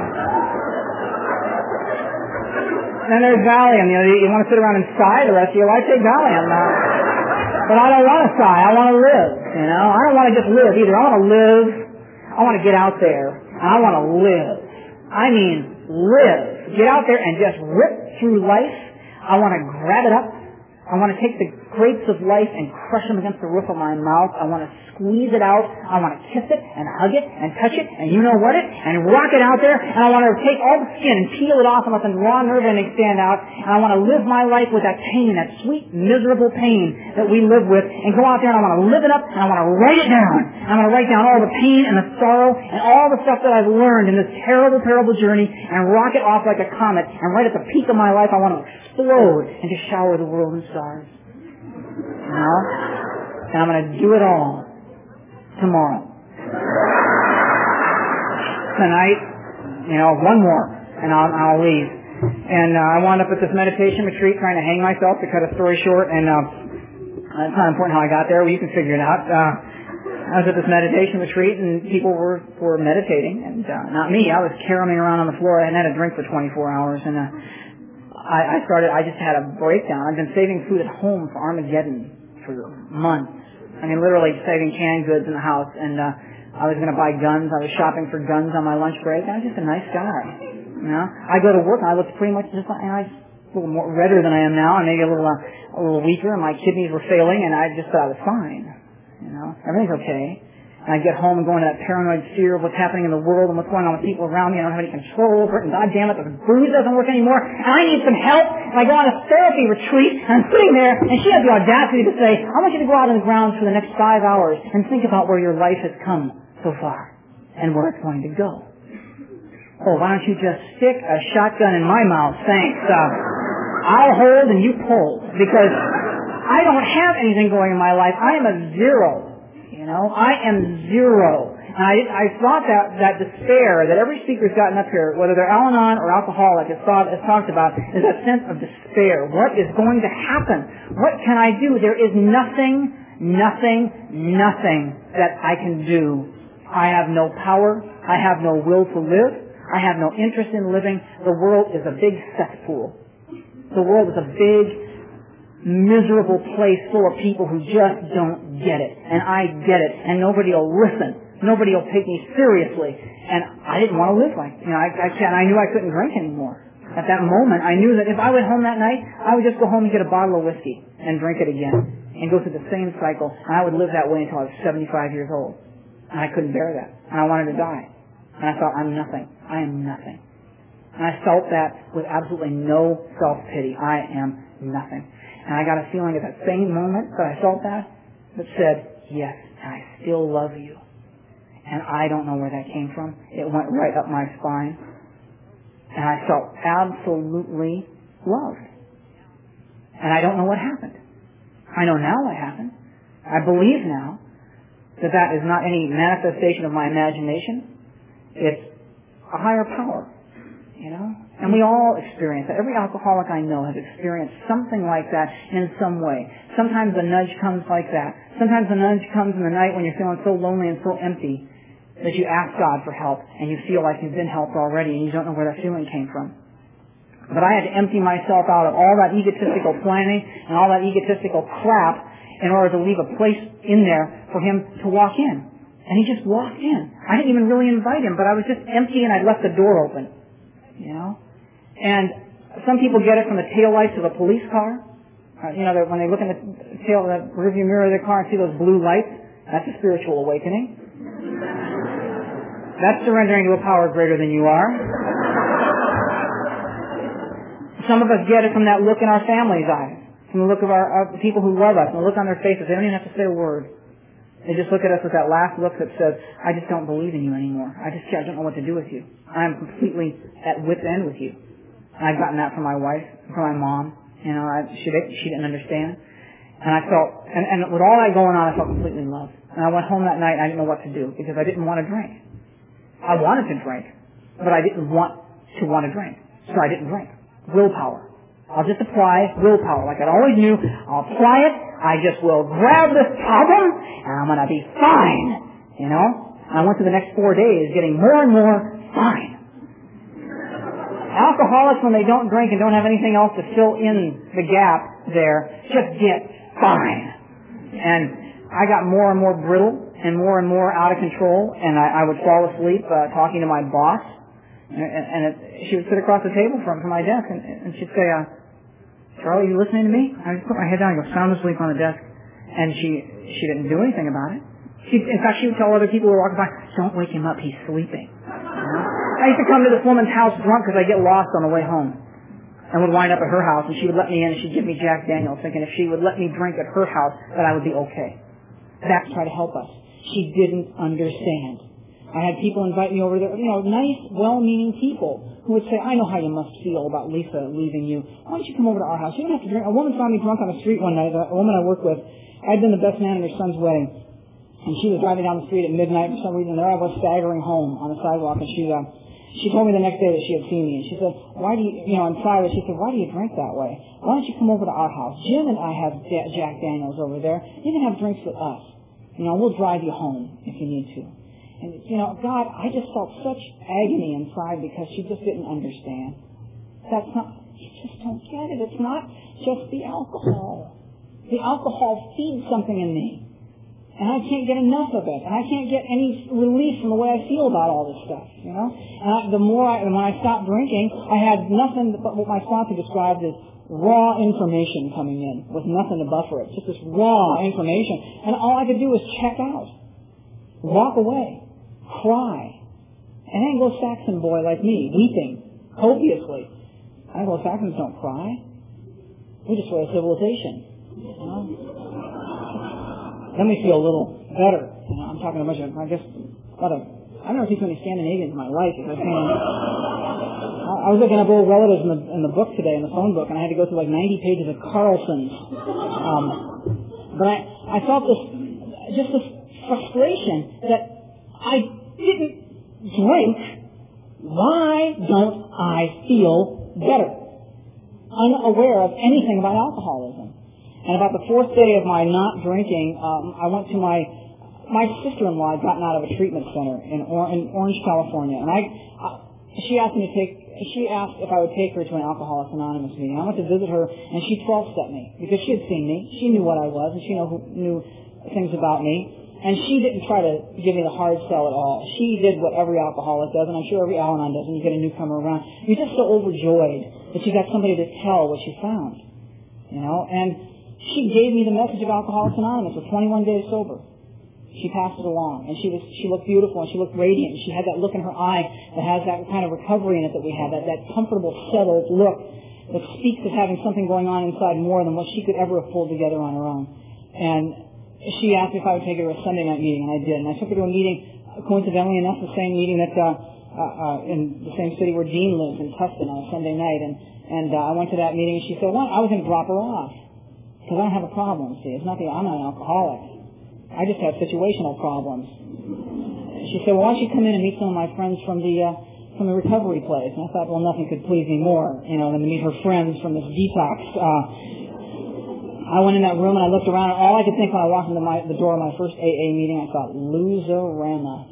then there's Valium. You know, you, you want to sit around and sigh the rest of your life, take Valium. Uh, but I don't want to sigh. I want to live. You know, I don't want to just live either. I want to live. I want to get out there. I want to live. I mean, live. Get out there and just rip through life. I want to grab it up. I want to take the grapes of life and crush them against the roof of my mouth. I want to squeeze it out. I want to kiss it and hug it and touch it and you know what it and rock it out there. And I want to take all the skin and peel it off and let the raw nerve endings stand out. And I want to live my life with that pain, that sweet, miserable pain that we live with, and go out there and I want to live it up and I want to write it down. And I'm going to write down all the pain and the sorrow and all the stuff that I've learned in this terrible, terrible journey and rock it off like a comet. And right at the peak of my life, I want to explode and just shower the world in stars. You know? And I'm going to do it all tomorrow. Tonight, you know, one more, and I'll, I'll leave. And uh, I wound up at this meditation retreat trying to hang myself to cut a story short, and uh, it's not important how I got there. Well, you can figure it out. Uh, I was at this meditation retreat, and people were, were meditating, and uh, not me. I was caroming around on the floor. I hadn't had a drink for twenty-four hours, and uh, I, I started, I just had a breakdown. I've been saving food at home for Armageddon for months. I mean, literally saving canned goods in the house. And uh, I was going to buy guns. I was shopping for guns on my lunch break. I was just a nice guy. You know, I go to work and I look pretty much just like, and I was a little more redder than I am now, and maybe a little, uh, a little weaker, and my kidneys were failing, and I just thought I was fine. You know, everything's okay. And I get home and go into that paranoid fear of what's happening in the world and what's going on with people around me. I don't have any control over it. And God damn it, the booze doesn't work anymore. And I need some help. And I go on a therapy retreat. And I'm sitting there. And she has the audacity to say, I want you to go out on the grounds for the next five hours and think about where your life has come so far and where it's going to go. Oh, why don't you just stick a shotgun in my mouth? Thanks. Uh, I'll hold and you pull. Because I don't have anything going in my life. I am a zero. You know, I am zero. And I, I thought that, that despair that every speaker's gotten up here, whether they're Al-Anon or alcoholic, has, thought, has talked about, is that sense of despair. What is going to happen? What can I do? There is nothing, nothing, nothing that I can do. I have no power. I have no will to live. I have no interest in living. The world is a big cesspool. The world is a big miserable place full of people who just don't get it. And I get it. And nobody will listen Nobody will take me seriously. And I didn't want to live like, you know, I, I, can't, I knew I couldn't drink anymore. At that moment, I knew that if I went home that night, I would just go home and get a bottle of whiskey and drink it again and go through the same cycle. And I would live that way until I was seventy-five years old. And I couldn't bear that. And I wanted to die. And I thought, I'm nothing. I am nothing. And I felt that with absolutely no self-pity. I am nothing. And I got a feeling at that same moment that I felt that, that said, yes, and I still love you. And I don't know where that came from. It went right up my spine. And I felt absolutely loved. And I don't know what happened. I know now what happened. I believe now that that is not any manifestation of my imagination. It's a higher power, you know? And we all experience that. Every alcoholic I know has experienced something like that in some way. Sometimes the nudge comes like that. Sometimes the nudge comes in the night when you're feeling so lonely and so empty that you ask God for help and you feel like you've been helped already and you don't know where that feeling came from. But I had to empty myself out of all that egotistical planning and all that egotistical crap in order to leave a place in there for him to walk in. And he just walked in. I didn't even really invite him, but I was just empty and I'd left the door open. You know? And some people get it from the taillights of a police car. Uh, you know, when they look in the tail, the rearview mirror of their car and see those blue lights, that's a spiritual awakening. That's surrendering to a power greater than you are. Some of us get it from that look in our family's eyes, from the look of our, our people who love us, and the look on their faces. They don't even have to say a word. They just look at us with that last look that says, I just don't believe in you anymore. I just I don't know what to do with you. I'm completely at wit's end with you. And I've gotten that from my wife, from my mom. You know, I, she, she didn't understand. And I felt, and, and with all that going on, I felt completely loved. And I went home that night and I didn't know what to do because I didn't want to drink. I wanted to drink, but I didn't want to want to drink. So I didn't drink. Willpower. I'll just apply willpower. Like I always knew, I'll apply it. I just will grab this problem, and I'm going to be fine. You know? And I went through the next four days getting more and more fine. Alcoholics, when they don't drink and don't have anything else to fill in the gap there, just get fine. And I got more and more brittle and more and more out of control, and I, I would fall asleep uh, talking to my boss. And, and it, she would sit across the table from, from my desk, and, and she'd say, uh, Charlie, you listening to me? I just put my head down and go sound asleep on the desk. And she she didn't do anything about it. She, in fact, she would tell other people who were walking by, don't wake him up, he's sleeping. You know? I used to come to this woman's house drunk because I get lost on the way home. And would wind up at her house, and she would let me in, and she'd give me Jack Daniels, thinking if she would let me drink at her house, that I would be okay. That's try to help us. She didn't understand. I had people invite me over there, you know, nice, well-meaning people who would say, I know how you must feel about Lisa leaving you. Why don't you come over to our house? You don't have to drink. A woman found me drunk on the street one night, a woman I work with. I'd been the best man at her son's wedding. And she was driving down the street at midnight for some reason. There I was staggering home on the sidewalk. And she uh, she told me the next day that she had seen me. And she said, why do you, you know, on Friday, she said, why do you drink that way? Why don't you come over to our house? Jim and I have Jack Daniels over there. You can have drinks with us. You know, we'll drive you home if you need to. And, you know, God, I just felt such agony inside because she just didn't understand. That's not, you just don't get it. It's not just the alcohol. The alcohol feeds something in me. And I can't get enough of it. And I can't get any relief from the way I feel about all this stuff, you know. And I, the more I, and when I stopped drinking, I had nothing but what my sponsor described as raw information coming in with nothing to buffer it. Just this raw information. And all I could do was check out. Walk away. Cry. An Anglo-Saxon boy like me, weeping copiously. Anglo-Saxons don't cry. We destroy civilization. You know? Then we feel a little better. You know, I'm talking a bunch of, I guess, a lot of, I've never seen so many Scandinavians in my life. I've seen, I was looking up old relatives in the, in the book today, in the phone book, and I had to go through like ninety pages of Carlson's. Um, but I, I felt this, just this frustration that I didn't drink. Why don't I feel better? Unaware of anything about alcoholism. And about the fourth day of my not drinking, um, I went to my my sister-in-law had gotten out of a treatment center in, or, in Orange, California, and I, I she asked me to take. She asked if I would take her to an Alcoholics Anonymous meeting. I went to visit her, and she twelve-stepped me because she had seen me. She knew what I was, and she knew who, knew things about me. And she didn't try to give me the hard sell at all. She did what every alcoholic does, and I'm sure every Al-Anon does when you get a newcomer around. You're just so overjoyed that you got somebody to tell what you found. You know, and she gave me the message of Alcoholics Anonymous with twenty-one days sober. She passed it along, and she was she looked beautiful, and she looked radiant, and she had that look in her eye that has that kind of recovery in it that we have, that, that comfortable, settled look that speaks of having something going on inside more than what she could ever have pulled together on her own. And she asked me if I would take her to a Sunday night meeting, and I did. And I took her to a meeting, coincidentally enough, the same meeting that uh, uh, uh, in the same city where Dean lives, in Tustin, on a Sunday night. And and uh, I went to that meeting, and she said, "Well, I was going to drop her off because I don't have a problem. See, it's not that I'm not an alcoholic. I just have situational problems." She said, "Well, why don't you come in and meet some of my friends from the uh, from the recovery place?" And I thought, well, nothing could please me more, you know, than to meet her friends from this detox. Uh, I went in that room and I looked around, and all I could think when I walked into my, the door of my first A A meeting, I thought, loser-rama.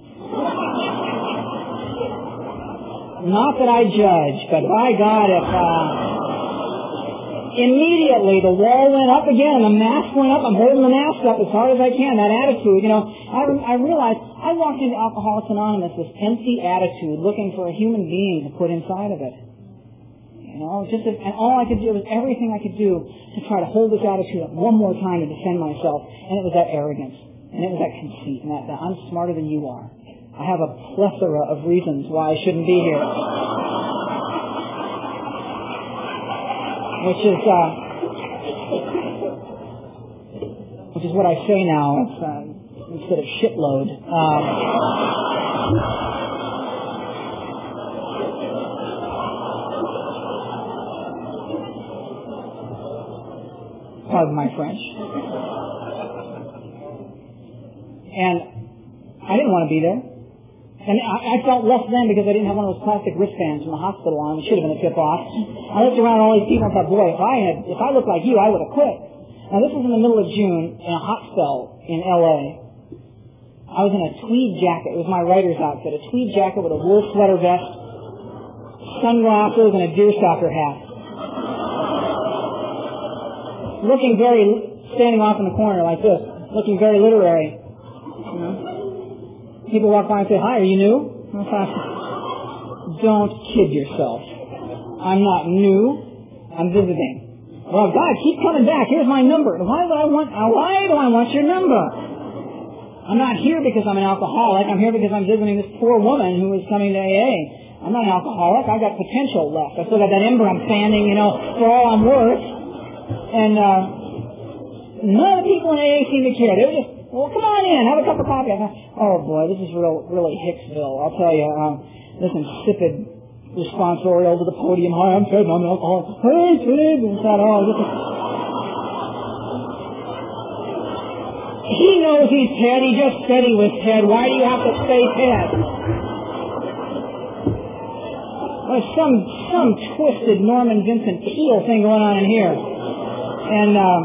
Not that I judge, but by God, if uh, immediately the wall went up again, the mask went up, I'm holding the mask up as hard as I can, that attitude, you know, I, I realized I walked into Alcoholics Anonymous with empty attitude, looking for a human being to put inside of it. You know, just as, and all I could do was everything I could do to try to hold this attitude up one more time to defend myself, and it was that arrogance, and it was that conceit, and that, that I'm smarter than you are. I have a plethora of reasons why I shouldn't be here, which is uh, which is what I say now. It's, uh, instead of shitload. Um, Pardon my French. And I didn't want to be there. And I, I felt less than because I didn't have one of those plastic wristbands from the hospital on. It should have been a tip-off. I looked around at all these people and thought, boy, if I had, if I looked like you, I would have quit. Now, this was in the middle of June in a hot spell in L A. I was in a tweed jacket. It was my writer's outfit. A tweed jacket with a wool sweater vest, sunglasses, and a deerstalker hat. Looking very, standing off in the corner like this, looking very literary. You know? People walk by and say, "Hi, are you new?" And I thought, don't kid yourself. I'm not new. I'm visiting. Well, God, keep coming back. Here's my number. Why would I want? Why do I want your number? I'm not here because I'm an alcoholic. I'm here because I'm visiting this poor woman who is coming to A A. I'm not an alcoholic. I've got potential left. I still got that ember I'm fanning, you know, for all I'm worth. And uh, none of the people in A A seemed to care. They were just, well, come on in, have a cup of coffee. I thought, oh boy, this is real, really Hicksville. I'll tell you, um, this insipid responsorial over the podium. Hi, I'm Ted, and I'm an alcoholic. Hey, Ted, and thought, oh, this is... He knows he's Ted. He just said he was Ted. Why do you have to say Ted? There's some some twisted Norman Vincent Peale thing going on in here. And um,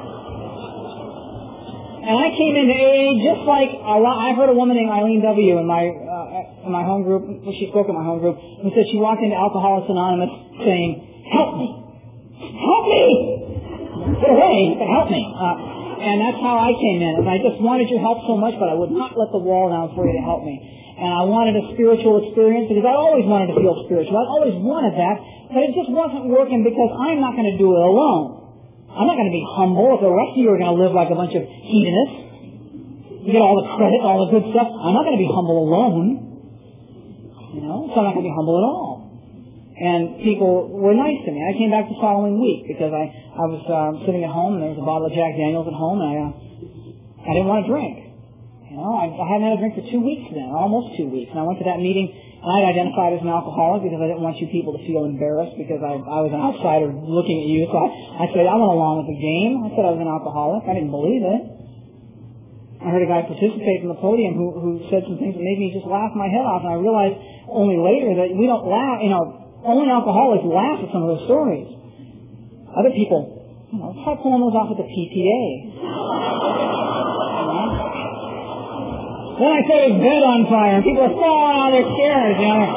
and I came into A A just like a lot. I've heard a woman named Eileen W. in my uh, in my home group. Well, she spoke in my home group and said she walked into Alcoholics Anonymous saying, "Help me, help me, get away, but help me." Uh, and that's how I came in. And I just wanted your help so much, but I would not let the wall down for you to help me. And I wanted a spiritual experience because I always wanted to feel spiritual. I always wanted that, but it just wasn't working because I'm not going to do it alone. I'm not going to be humble if the rest of you are going to live like a bunch of hedonists. You get all the credit, all the good stuff. I'm not going to be humble alone. You know, so I'm not going to be humble at all. And people were nice to me. I came back the following week because I, I was uh, sitting at home and there was a bottle of Jack Daniels at home and I, uh, I didn't want to drink. You know, I, I hadn't had a drink for two weeks then, almost two weeks. And I went to that meeting, and I identified as an alcoholic because I didn't want you people to feel embarrassed because I, I was an outsider looking at you. So I, I said, I went along with the game. I said I was an alcoholic. I didn't believe it. I heard a guy participate from the podium who, who said some things that made me just laugh my head off. And I realized only later that we don't laugh, you know, only alcoholics laugh at some of those stories. Other people, you know, try pulling those off at the P T A. Then I set his bed on fire, and people are falling out of their chairs, you know,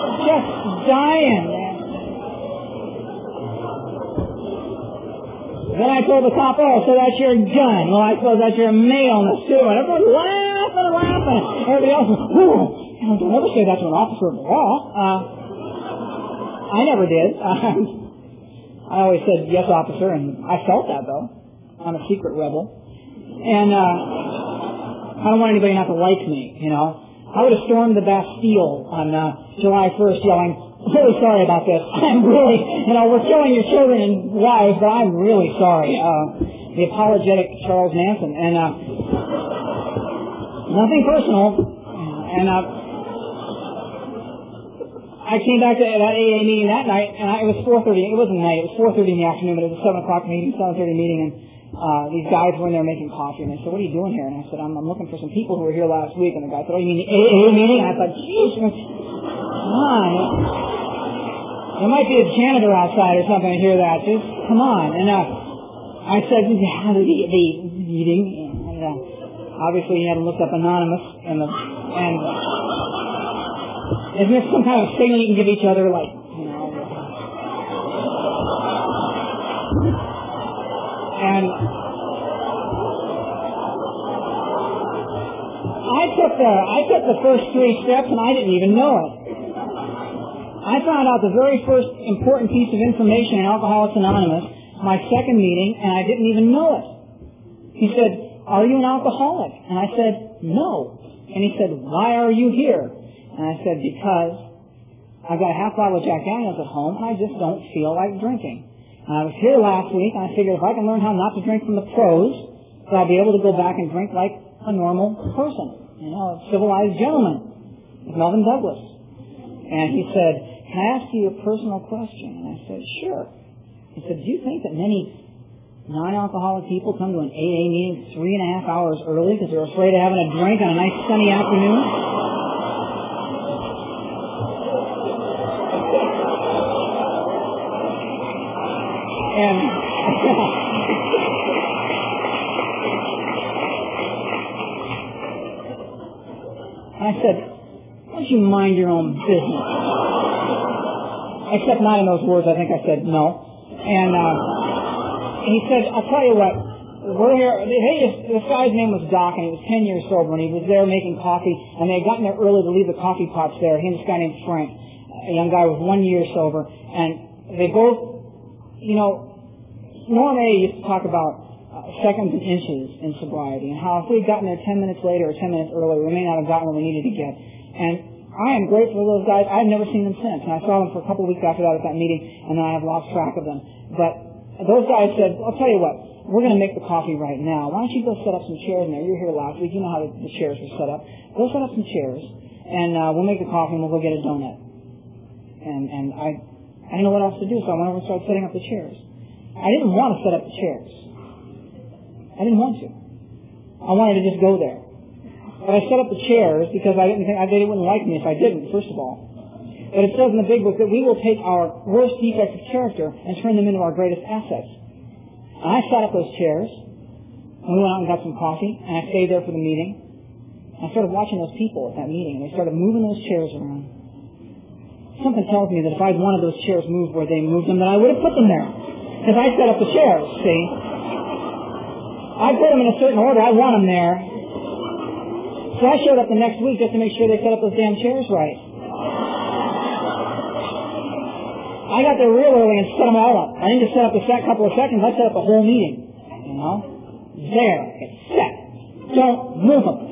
just dying. Then I told the cop, oh, so that's your gun. Well, I suppose that's your maleness, too. And everyone's laughing and laughing. Everybody else was, whoa, don't ever say that to an officer of the law. Uh, I never did. Uh, I always said, yes, officer, and I felt that, though. I'm a secret rebel. And uh, I don't want anybody not to like me, you know. I would have stormed the Bastille on uh, July first yelling, really sorry about this. I'm really, you know, we're killing your children and wives, but I'm really sorry. Uh, the apologetic Charles Manson. And uh, nothing personal. And uh, I came back to that A A meeting that night, and I, it was four thirty. It wasn't night. It was four thirty in the afternoon, but it was a seven o'clock meeting, seven thirty meeting, and uh, these guys were in there making coffee, and they said, what are you doing here? And I said, I'm, I'm looking for some people who were here last week. And the guy said, oh, you mean the A A meeting? And I thought, geez, come on. There might be a janitor outside or something to hear that. Just come on. And uh, I said, yeah, the, the meeting. And uh, obviously, he hadn't looked up Anonymous, and the and isn't this some kind of signal you can give each other, like, you know? And I took the I took the first three steps, and I didn't even know it. I found out the very first important piece of information in Alcoholics Anonymous, my second meeting, and I didn't even know it. He said, are you an alcoholic? And I said, no. And he said, why are you here? And I said, because I've got a half bottle of Jack Daniels at home, and I just don't feel like drinking. And I was here last week, and I figured if I can learn how not to drink from the pros, so I'll be able to go back and drink like a normal person, you know, a civilized gentleman, like Melvin Douglas. And he said, can I ask you a personal question? And I said, sure. He said, do you think that many non-alcoholic people come to an A A meeting three and a half hours early because they're afraid of having a drink on a nice sunny afternoon? And I said, why don't you mind your own business? Except not in those words. I think I said no. And uh, he said, I'll tell you what, we're here. Hey, this, this guy's name was Doc, and he was ten years sober, and he was there making coffee, and they had gotten there early to leave the coffee pots there. He and this guy named Frank, a young guy with one year sober, and they both, you know, Norm A. used to talk about uh, seconds and inches in sobriety, and how if we had gotten there ten minutes later or ten minutes earlier, we may not have gotten where we needed to get. And I am grateful for those guys. I've never seen them since, and I saw them for a couple of weeks after that at that meeting, and then I have lost track of them. But those guys said, I'll tell you what, we're going to make the coffee right now. Why don't you go set up some chairs in there? You were here last week. You know how the, the chairs were set up. Go set up some chairs, and uh, we'll make the coffee, and we'll go get a donut. And and I, I didn't know what else to do, so I went over and started setting up the chairs. I didn't want to set up the chairs. I didn't want to. I wanted to just go there. But I set up the chairs because I didn't think I, they wouldn't like me if I didn't, first of all. But it says in the big book that we will take our worst defects of character and turn them into our greatest assets. And I set up those chairs, and we went out and got some coffee, and I stayed there for the meeting. And I started watching those people at that meeting, and they started moving those chairs around. Something tells me that if I'd wanted those chairs moved where they moved them, then I would have put them there. Because I set up the chairs, see? I put them in a certain order. I want them there. So I showed up the next week just to make sure they set up those damn chairs right. I got there real early and set them all up. I didn't just set up a sec- couple of seconds. I set up the whole meeting. You know? There. It's set. Don't move them.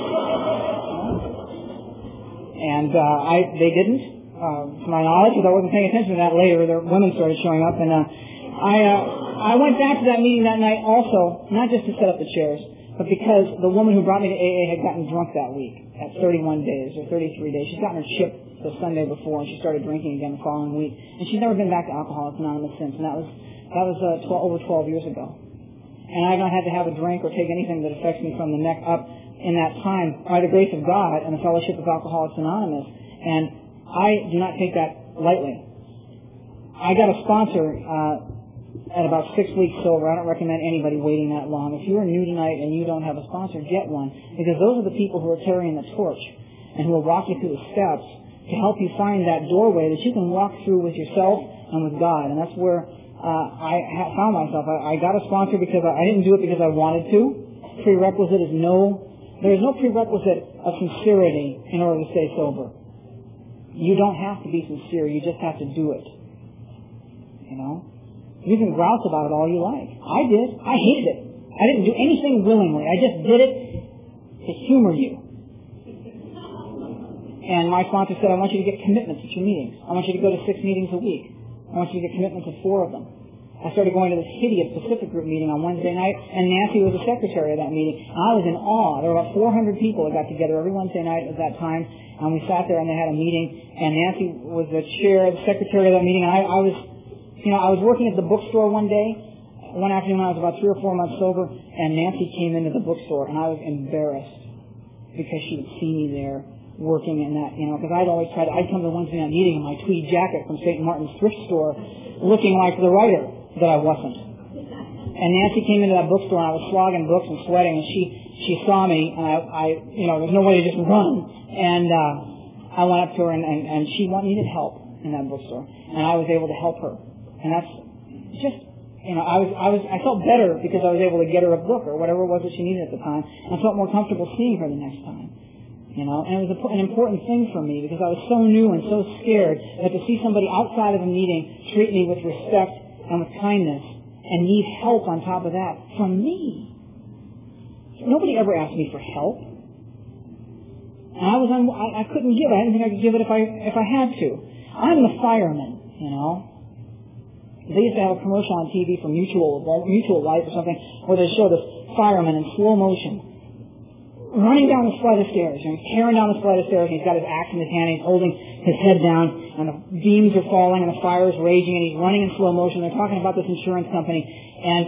And uh, I, they didn't, uh, to my knowledge, because I wasn't paying attention to that later. The women started showing up, and uh, I uh, I went back to that meeting that night also, not just to set up the chairs, but because the woman who brought me to A A had gotten drunk that week at thirty-one days or thirty-three days. She'd gotten her chip the Sunday before, and she started drinking again the following week. And she's never been back to Alcoholics Anonymous since, and that was that was uh, twelve, over twelve years ago. And I haven't had to have a drink or take anything that affects me from the neck up in that time by the grace of God and the fellowship of Alcoholics Anonymous. And I do not take that lightly. I got a sponsor uh, at about six weeks sober. I don't recommend anybody waiting that long. If you're new tonight and you don't have a sponsor, get one, because those are the people who are carrying the torch and who will walk you through the steps to help you find that doorway that you can walk through with yourself and with God. And that's where uh, I ha- found myself, I, I got a sponsor because I, I didn't do it because I wanted to. Prerequisite is no, there is no prerequisite of sincerity in order to stay sober. You don't have to be sincere, you just have to do it. You know? You can grouse about it all you like. I did. I hated it. I didn't do anything willingly. I just did it to humor you. And my sponsor said, I want you to get commitments at your meetings. I want you to go to six meetings a week. I want you to get commitments at four of them. I started going to this hideous Pacific Group meeting on Wednesday night, and Nancy was the secretary of that meeting. And I was in awe. There were about four hundred people that got together every Wednesday night at that time, and we sat there and they had a meeting, and Nancy was the chair, the secretary of that meeting, and I, I was, you know, I was working at the bookstore one day, one afternoon when I was about three or four months sober, and Nancy came into the bookstore, and I was embarrassed because she would see me there working in that, you know, because I'd always tried, I'd come to the Wednesday night meeting in my tweed jacket from Saint Martin's thrift store looking like the writer that I wasn't. And Nancy came into that bookstore and I was slogging books and sweating, and she, she saw me, and I, I, you know, there's no way to just run. And, uh, I went up to her and, and, and she needed help in that bookstore. And I was able to help her. And that's just, you know, I was, I was, I felt better because I was able to get her a book or whatever it was that she needed at the time. And I felt more comfortable seeing her the next time. You know, and it was a, an important thing for me because I was so new and so scared that to see somebody outside of a meeting treat me with respect and with kindness and need help on top of that from me. Nobody ever asked me for help. And I was, un- I, I couldn't give it. I didn't think I could give it if I, if I had to. I'm the fireman, you know. They used to have a commercial on T V for Mutual, Mutual Life or something where they show this fireman in slow motion running down the flight of stairs, and he's tearing down the flight of stairs, and he's got his axe in his hand, and he's holding his head down, and the beams are falling, and the fire is raging, and he's running in slow motion. They're talking about this insurance company, and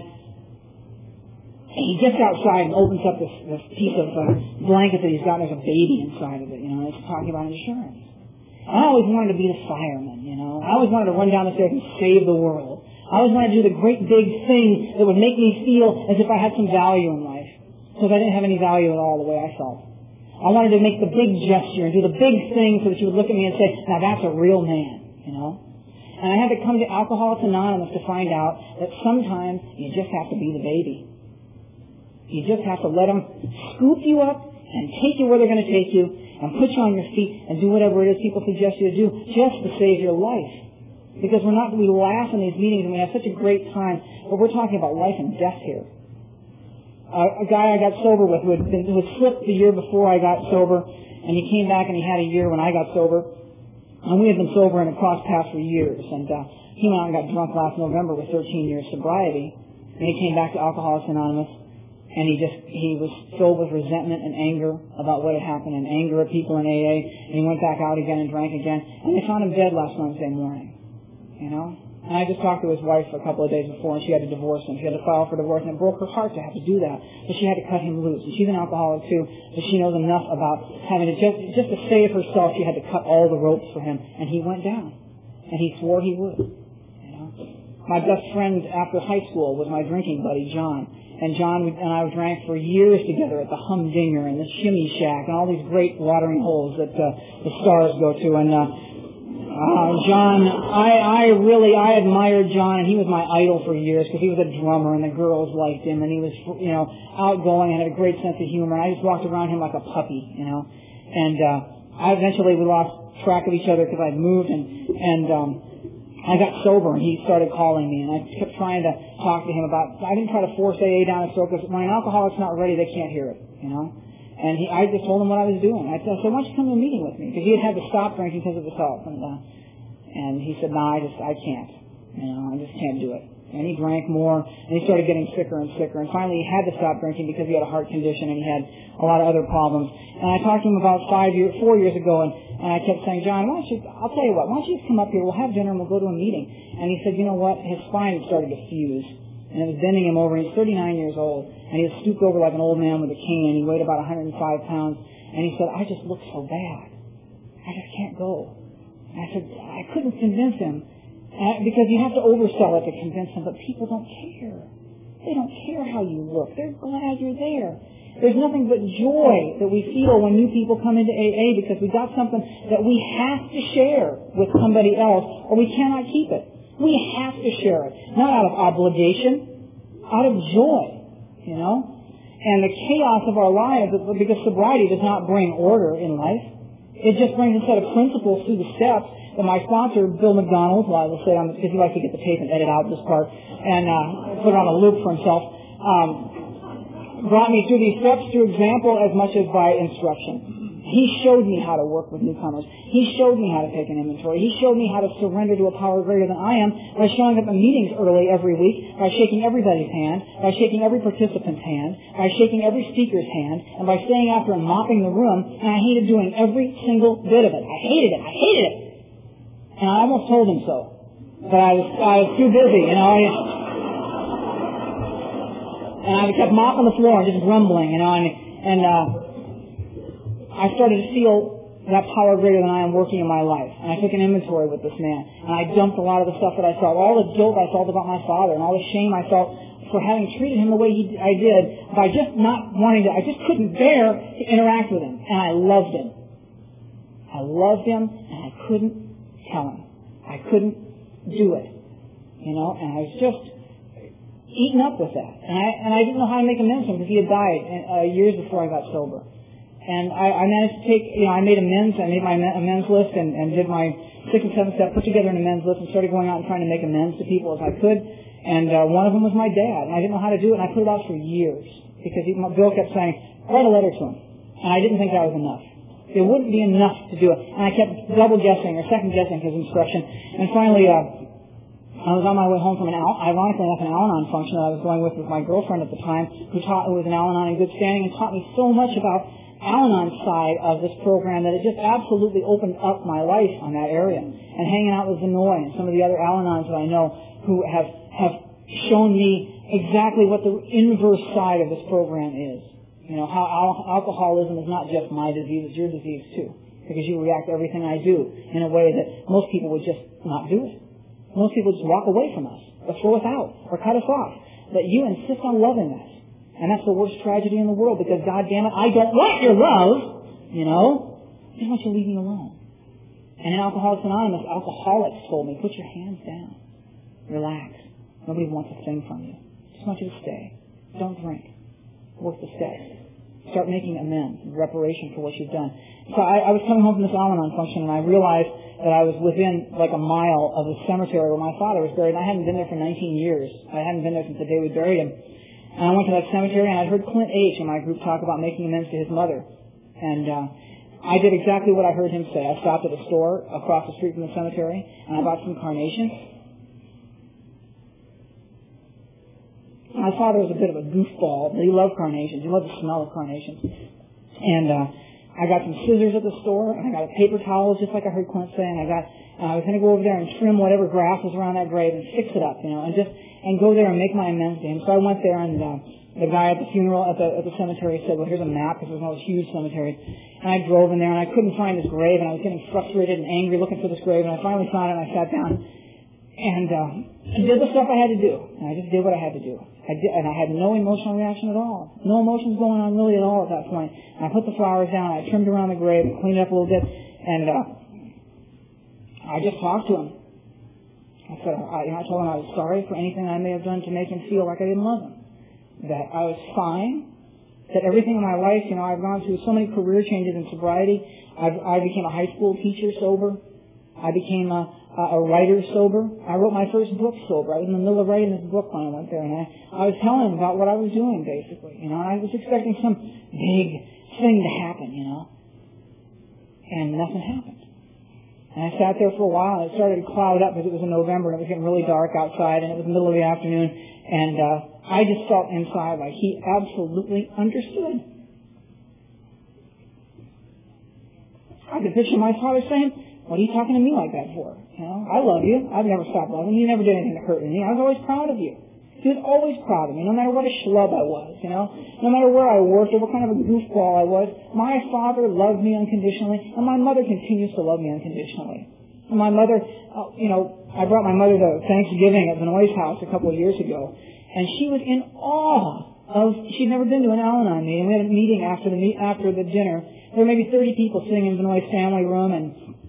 he gets outside and opens up this, this piece of uh, blanket that he's got, and there's a baby inside of it, you know, and it's talking about insurance. And I always wanted to be the fireman, you know. I always wanted to run down the stairs and save the world. I always wanted to do the great big thing that would make me feel as if I had some value in life. Because I didn't have any value at all the way I felt. I wanted to make the big gesture and do the big thing so that you would look at me and say, now that's a real man, you know. And I had to come to Alcoholics Anonymous to find out that sometimes you just have to be the baby. You just have to let them scoop you up and take you where they're going to take you and put you on your feet and do whatever it is people suggest you to do just to save your life. Because we're not, we laugh in these meetings and we have such a great time, but we're talking about life and death here. Uh, a guy I got sober with who had, been, who had slipped the year before I got sober, and he came back and he had a year when I got sober, and we had been sober and had crossed paths for years, and uh, he went out and got drunk last November with thirteen years sobriety, and he came back to Alcoholics Anonymous, and he just, he was filled with resentment and anger about what had happened, and anger at people in A A, and he went back out again and drank again, and they found him dead last Wednesday morning, you know? And I just talked to his wife a couple of days before, and she had to divorce him. She had to file for divorce, and it broke her heart to have to do that. But she had to cut him loose. And she's an alcoholic too, but she knows enough about having to just just to save herself. She had to cut all the ropes for him, and he went down, and he swore he would. You know, my best friend after high school was my drinking buddy John, and John and I drank for years together at the Humdinger and the Shimmy Shack and all these great watering holes that uh, the stars go to, and. Uh, Uh, John, I, I really, I admired John, and he was my idol for years because he was a drummer, and the girls liked him, and he was, you know, outgoing and had a great sense of humor, and I just walked around him like a puppy, you know. And uh, I eventually we lost track of each other because I'd moved, and and um, I got sober, and he started calling me, and I kept trying to talk to him about. I didn't try to force A A down his throat because when an alcoholic's not ready, they can't hear it, you know. And he, I just told him what I was doing. I said, why don't you come to a meeting with me? Because he had had to stop drinking because of his health. And, uh, and he said, no, I just, I can't. You know, I just can't do it. And he drank more, and he started getting sicker and sicker. And finally he had to stop drinking because he had a heart condition and he had a lot of other problems. And I talked to him about five years, four years ago, and, and I kept saying, John, why don't you, I'll tell you what, why don't you just come up here, we'll have dinner and we'll go to a meeting. And he said, you know what, his spine had started to fuse. And it was bending him over. He's thirty-nine years old. And he was stooped over like an old man with a cane. And he weighed about one hundred five pounds. And he said, I just look so bad. I just can't go. And I said, I couldn't convince him. Uh, because you have to oversell it to convince them. But people don't care. They don't care how you look. They're glad you're there. There's nothing but joy that we feel when new people come into A A because we got something that we have to share with somebody else or we cannot keep it. We have to share it. Not out of obligation, out of joy, you know. And the chaos of our lives, because sobriety does not bring order in life. It just brings a set of principles through the steps that my sponsor, Bill McDonald, well, I will say on because he likes to get the tape and edit out this part and uh, put it on a loop for himself, um, brought me through these steps through example as much as by instruction. He showed me how to work with newcomers. He showed me how to take an inventory. He showed me how to surrender to a power greater than I am by showing up at meetings early every week, by shaking everybody's hand, by shaking every participant's hand, by shaking every speaker's hand, and by staying after and mopping the room. And I hated doing every single bit of it. I hated it. I hated it. And I almost told him so. But I was, I was too busy, you know. I, and I kept mopping the floor and just grumbling, you know. And, and uh, I started to feel that power greater than I am working in my life. And I took an inventory with this man. And I dumped a lot of the stuff that I felt, all the guilt I felt about my father, and all the shame I felt for having treated him the way he, I did, by just not wanting to. I just couldn't bear to interact with him. And I loved him. I loved him, and I couldn't tell him. I couldn't do it. You know, and I was just eaten up with that. And I, and I didn't know how to make amends with him because he had died uh, years before I got sober. And I, I managed to take, you know, I made amends. I made my amends list and, and did my six and seven step, put together an amends list and started going out and trying to make amends to people as I could. And uh, one of them was my dad. And I didn't know how to do it. And I put it off for years because he, Bill kept saying, write a letter to him. And I didn't think that was enough. It wouldn't be enough to do it. And I kept double guessing or second guessing his instruction. And finally, uh, I was on my way home from an, Al- ironically enough, an Al-Anon function that I was going with with my girlfriend at the time, who taught, who was an Al-Anon in good standing and taught me so much about Al-Anon side of this program that it just absolutely opened up my life on that area. And hanging out with Zenoy and some of the other Al-Anons that I know who have, have shown me exactly what the inverse side of this program is. You know, how al- alcoholism is not just my disease, it's your disease too. Because you react to everything I do in a way that most people would just not do it. Most people just walk away from us, or throw us out, or cut us off. But you insist on loving us. And that's the worst tragedy in the world, because God damn it, I don't want your love, you know. I just want you to leave me alone. And in Alcoholics Anonymous, alcoholics told me, put your hands down. Relax. Nobody wants a thing from you. Just want you to stay. Don't drink. Work the steps. Start making amends and reparation for what you've done. So I, I was coming home from this Al-Anon function, and I realized that I was within like a mile of the cemetery where my father was buried. And I hadn't been there for nineteen years. I hadn't been there since the day we buried him. And I went to that cemetery, and I heard Clint H. in my group talk about making amends to his mother. And uh, I did exactly what I heard him say. I stopped at a store across the street from the cemetery, and I bought some carnations. My father was a bit of a goofball, but he loved carnations. He loved the smell of carnations. And uh, I got some scissors at the store, and I got a paper towel, just like I heard Clint say, and I got, uh, I was going to go over there and trim whatever grass was around that grave and fix it up, you know, and just and go there and make my amends to him. So I went there, and uh, the guy at the funeral at the at the cemetery said, well, here's a map, because there's one of those huge cemeteries. And I drove in there, and I couldn't find his grave, and I was getting frustrated and angry looking for this grave, and I finally found it, and I sat down. And uh, I did the stuff I had to do. And I just did what I had to do. I did, and I had no emotional reaction at all. No emotions going on really at all at that point. And I put the flowers down. I trimmed around the grave, cleaned it up a little bit, and uh, I just talked to him. I said, I, you know, I told him I was sorry for anything I may have done to make him feel like I didn't love him. That I was fine. That everything in my life, you know, I've gone through so many career changes in sobriety. I've, I became a high school teacher sober. I became a a writer sober. I wrote my first book sober. I was in the middle of writing this book when I went there, and I, I was telling him about what I was doing, basically. You know, and I was expecting some big thing to happen, you know, and nothing happened. And I sat there for a while, and it started to cloud up because it was in November, and it was getting really dark outside, and it was the middle of the afternoon, and uh, I just felt inside like he absolutely understood. I could picture my father saying, what are you talking to me like that for? You know, I love you. I've never stopped loving you. You never did anything to hurt me. I was always proud of you. He was always proud of me, no matter what a schlub I was, you know. No matter where I worked or what kind of a goofball I was, my father loved me unconditionally, and my mother continues to love me unconditionally. And my mother, uh, you know, I brought my mother to Thanksgiving at Benoit's house a couple of years ago, and she was in awe of, she'd never been to an Al-Anon meeting. We had a meeting after the, after the dinner. There were maybe thirty people sitting in Benoit's family room, and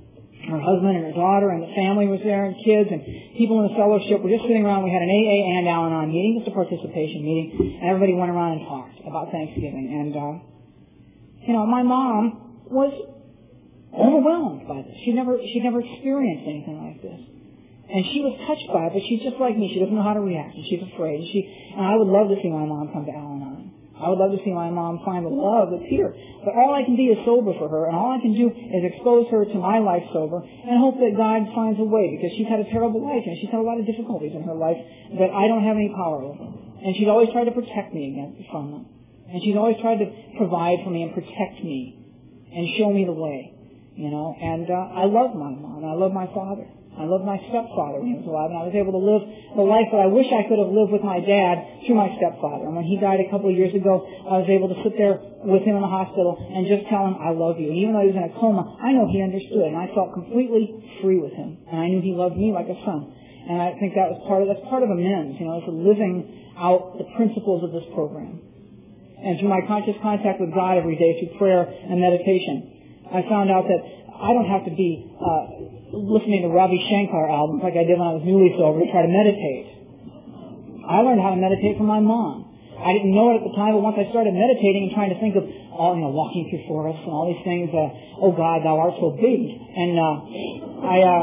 her husband and her daughter and the family was there and kids and people in the fellowship were just sitting around. We had an A A and Al-Anon meeting, just a participation meeting, and everybody went around and talked about Thanksgiving. And, uh, you know, my mom was overwhelmed by this. She never, she never experienced anything like this. And she was touched by it, but she's just like me. She doesn't know how to react, and she's afraid. And, she, and I would love to see my mom come to Al-Anon. I would love to see my mom find the love that's here. But all I can be is sober for her, and all I can do is expose her to my life sober and hope that God finds a way, because she's had a terrible life, and she's had a lot of difficulties in her life that I don't have any power over. And she's always tried to protect me against from them. And she's always tried to provide for me and protect me and show me the way, you know. And uh, I love my mom, and I love my father. I loved my stepfather when he was alive, and I was able to live the life that I wish I could have lived with my dad through my stepfather. And when he died a couple of years ago, I was able to sit there with him in the hospital and just tell him, I love you. And even though he was in a coma, I know he understood, and I felt completely free with him. And I knew he loved me like a son. And I think that was part of, that's part of amends, you know, it's living out the principles of this program. And through my conscious contact with God every day through prayer and meditation, I found out that I don't have to be uh, listening to Ravi Shankar albums like I did when I was newly sober to try to meditate. I learned how to meditate from my mom. I didn't know it at the time, but once I started meditating and trying to think of all, you know, walking through forests and all these things, uh, oh God, thou art so big. And uh, I, uh,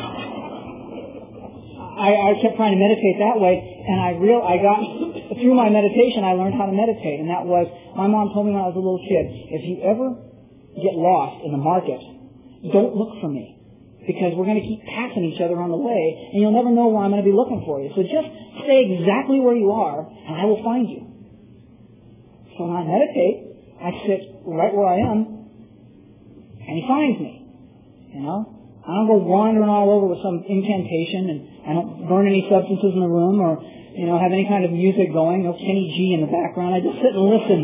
I, I kept trying to meditate that way, and I real, I got, through my meditation, I learned how to meditate, and that was, my mom told me when I was a little kid, if you ever get lost in the market, don't look for me, because we're going to keep passing each other on the way, and you'll never know where I'm going to be looking for you. So just stay exactly where you are, and I will find you. So when I meditate, I sit right where I am, and he finds me. You know? I don't go wandering all over with some incantation, and I don't burn any substances in the room, or, you know, have any kind of music going, no Kenny G in the background. I just sit and listen.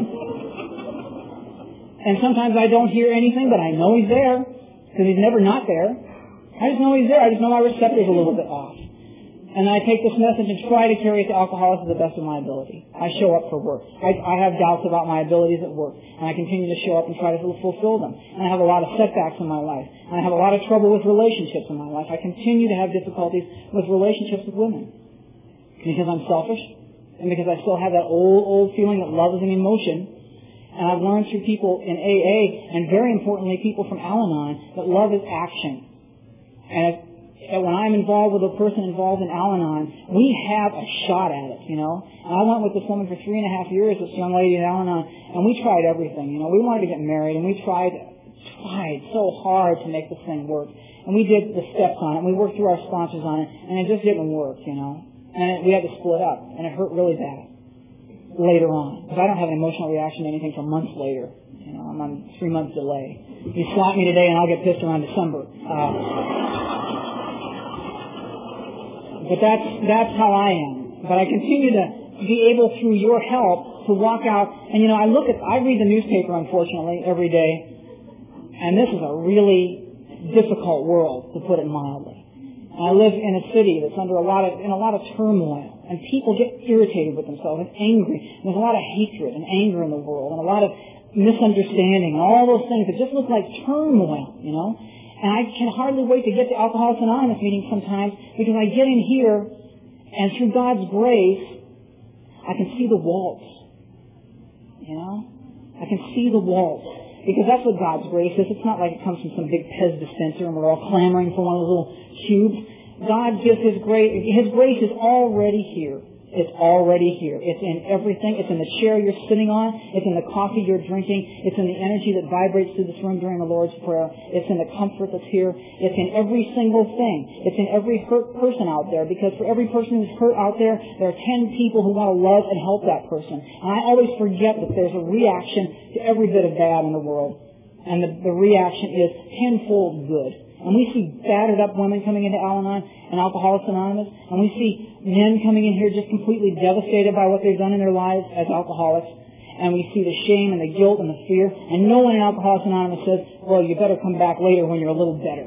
And sometimes I don't hear anything, but I know he's there, because he's never not there. I just know he's there. I just know my receptor's a little bit off. And I take this message and try to carry it to alcoholics to the best of my ability. I show up for work. I, I have doubts about my abilities at work, and I continue to show up and try to fulfill them. And I have a lot of setbacks in my life. And I have a lot of trouble with relationships in my life. I continue to have difficulties with relationships with women. Because I'm selfish, and because I still have that old, old feeling that love is an emotion. And I've learned through people in A A, and very importantly, people from Al-Anon, that love is action. And if, if when I'm involved with a person involved in Al-Anon, we have a shot at it, you know. And I went with this woman for three and a half years, this young lady in Al-Anon, and we tried everything, you know. We wanted to get married, and we tried, tried so hard to make this thing work. And we did the steps on it, and we worked through our sponsors on it, and it just didn't work, you know. And it, we had to split up, and it hurt really bad later on. Because I don't have an emotional reaction to anything for months later. You know, I'm on three months delay. You slap me today and I'll get pissed around December. Uh, but that's, that's how I am. But I continue to be able, through your help, to walk out. And, you know, I look at, I read the newspaper, unfortunately, every day. And this is a really difficult world, to put it mildly. And I live in a city that's under a lot of, in a lot of turmoil. And people get irritated with themselves and angry. And there's a lot of hatred and anger in the world, and a lot of misunderstanding and all those things that just look like turmoil, you know. And I can hardly wait to get to Alcoholics Anonymous meetings sometimes, because I get in here, and through God's grace, I can see the walls. You know? I can see the walls. Because that's what God's grace is. It's not like it comes from some big Pez dispenser and we're all clamoring for one of those little cubes. God gives His grace. His grace is already here. It's already here. It's in everything. It's in the chair you're sitting on. It's in the coffee you're drinking. It's in the energy that vibrates through this room during the Lord's Prayer. It's in the comfort that's here. It's in every single thing. It's in every hurt person out there, because for every person who's hurt out there, there are ten people who want to love and help that person. And I always forget that there's a reaction to every bit of bad in the world. And the, the reaction is tenfold good. And we see battered up women coming into Al-Anon and Alcoholics Anonymous, and we see men coming in here just completely devastated by what they've done in their lives as alcoholics, and we see the shame and the guilt and the fear, and no one in Alcoholics Anonymous says, well, you better come back later when you're a little better.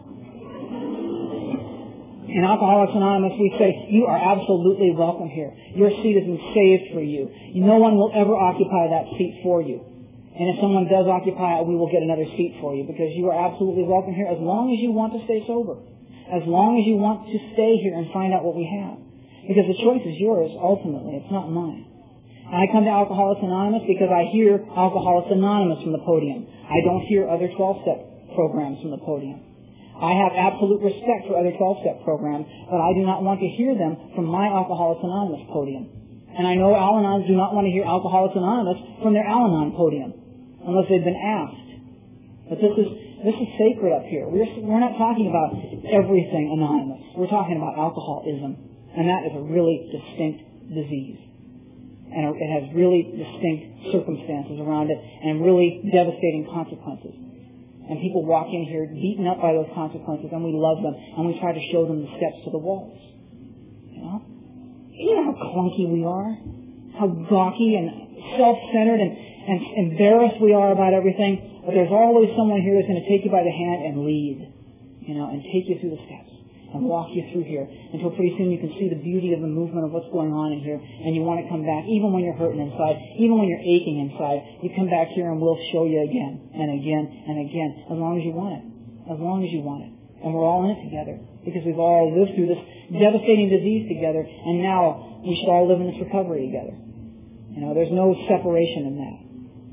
In Alcoholics Anonymous, we say, you are absolutely welcome here. Your seat has been saved for you. No one will ever occupy that seat for you. And if someone does occupy it, we will get another seat for you, because you are absolutely welcome here as long as you want to stay sober. As long as you want to stay here and find out what we have. Because the choice is yours, ultimately. It's not mine. And I come to Alcoholics Anonymous because I hear Alcoholics Anonymous from the podium. I don't hear other twelve-step programs from the podium. I have absolute respect for other twelve-step programs, but I do not want to hear them from my Alcoholics Anonymous podium. And I know Al-Anons do not want to hear Alcoholics Anonymous from their Al-Anon podium, unless they've been asked. But this is this is sacred up here. We're, we're not talking about everything anonymous. We're talking about alcoholism, and that is a really distinct disease. And it has really distinct circumstances around it and really devastating consequences. And people walk in here beaten up by those consequences, and we love them, and we try to show them the steps to the walls. You know? You know how clunky we are? How gawky and self-centered and, and embarrassed we are about everything? But there's always someone here who's going to take you by the hand and lead, you know, and take you through the steps and walk you through here until pretty soon you can see the beauty of the movement of what's going on in here, and you want to come back, even when you're hurting inside, even when you're aching inside. You come back here and we'll show you again and again and again, as long as you want it, as long as you want it. And we're all in it together because we've all lived through this devastating disease together, and now we should all live in this recovery together. You know, there's no separation in that.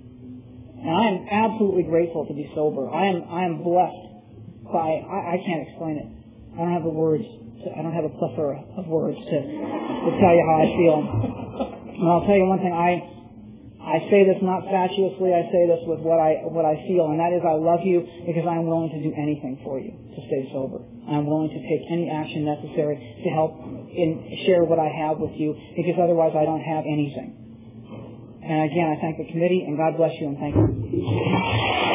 And I am absolutely grateful to be sober. I am I am blessed by, I, I can't explain it. I don't have the words. To, I don't have a plethora of words to, to tell you how I feel. And I'll tell you one thing. I I say this not fatuously. I say this with what I what I feel, and that is I love you because I am willing to do anything for you to stay sober. I'm willing to take any action necessary to help in share what I have with you, because otherwise I don't have anything. And again, I thank the committee, and God bless you, and thank you.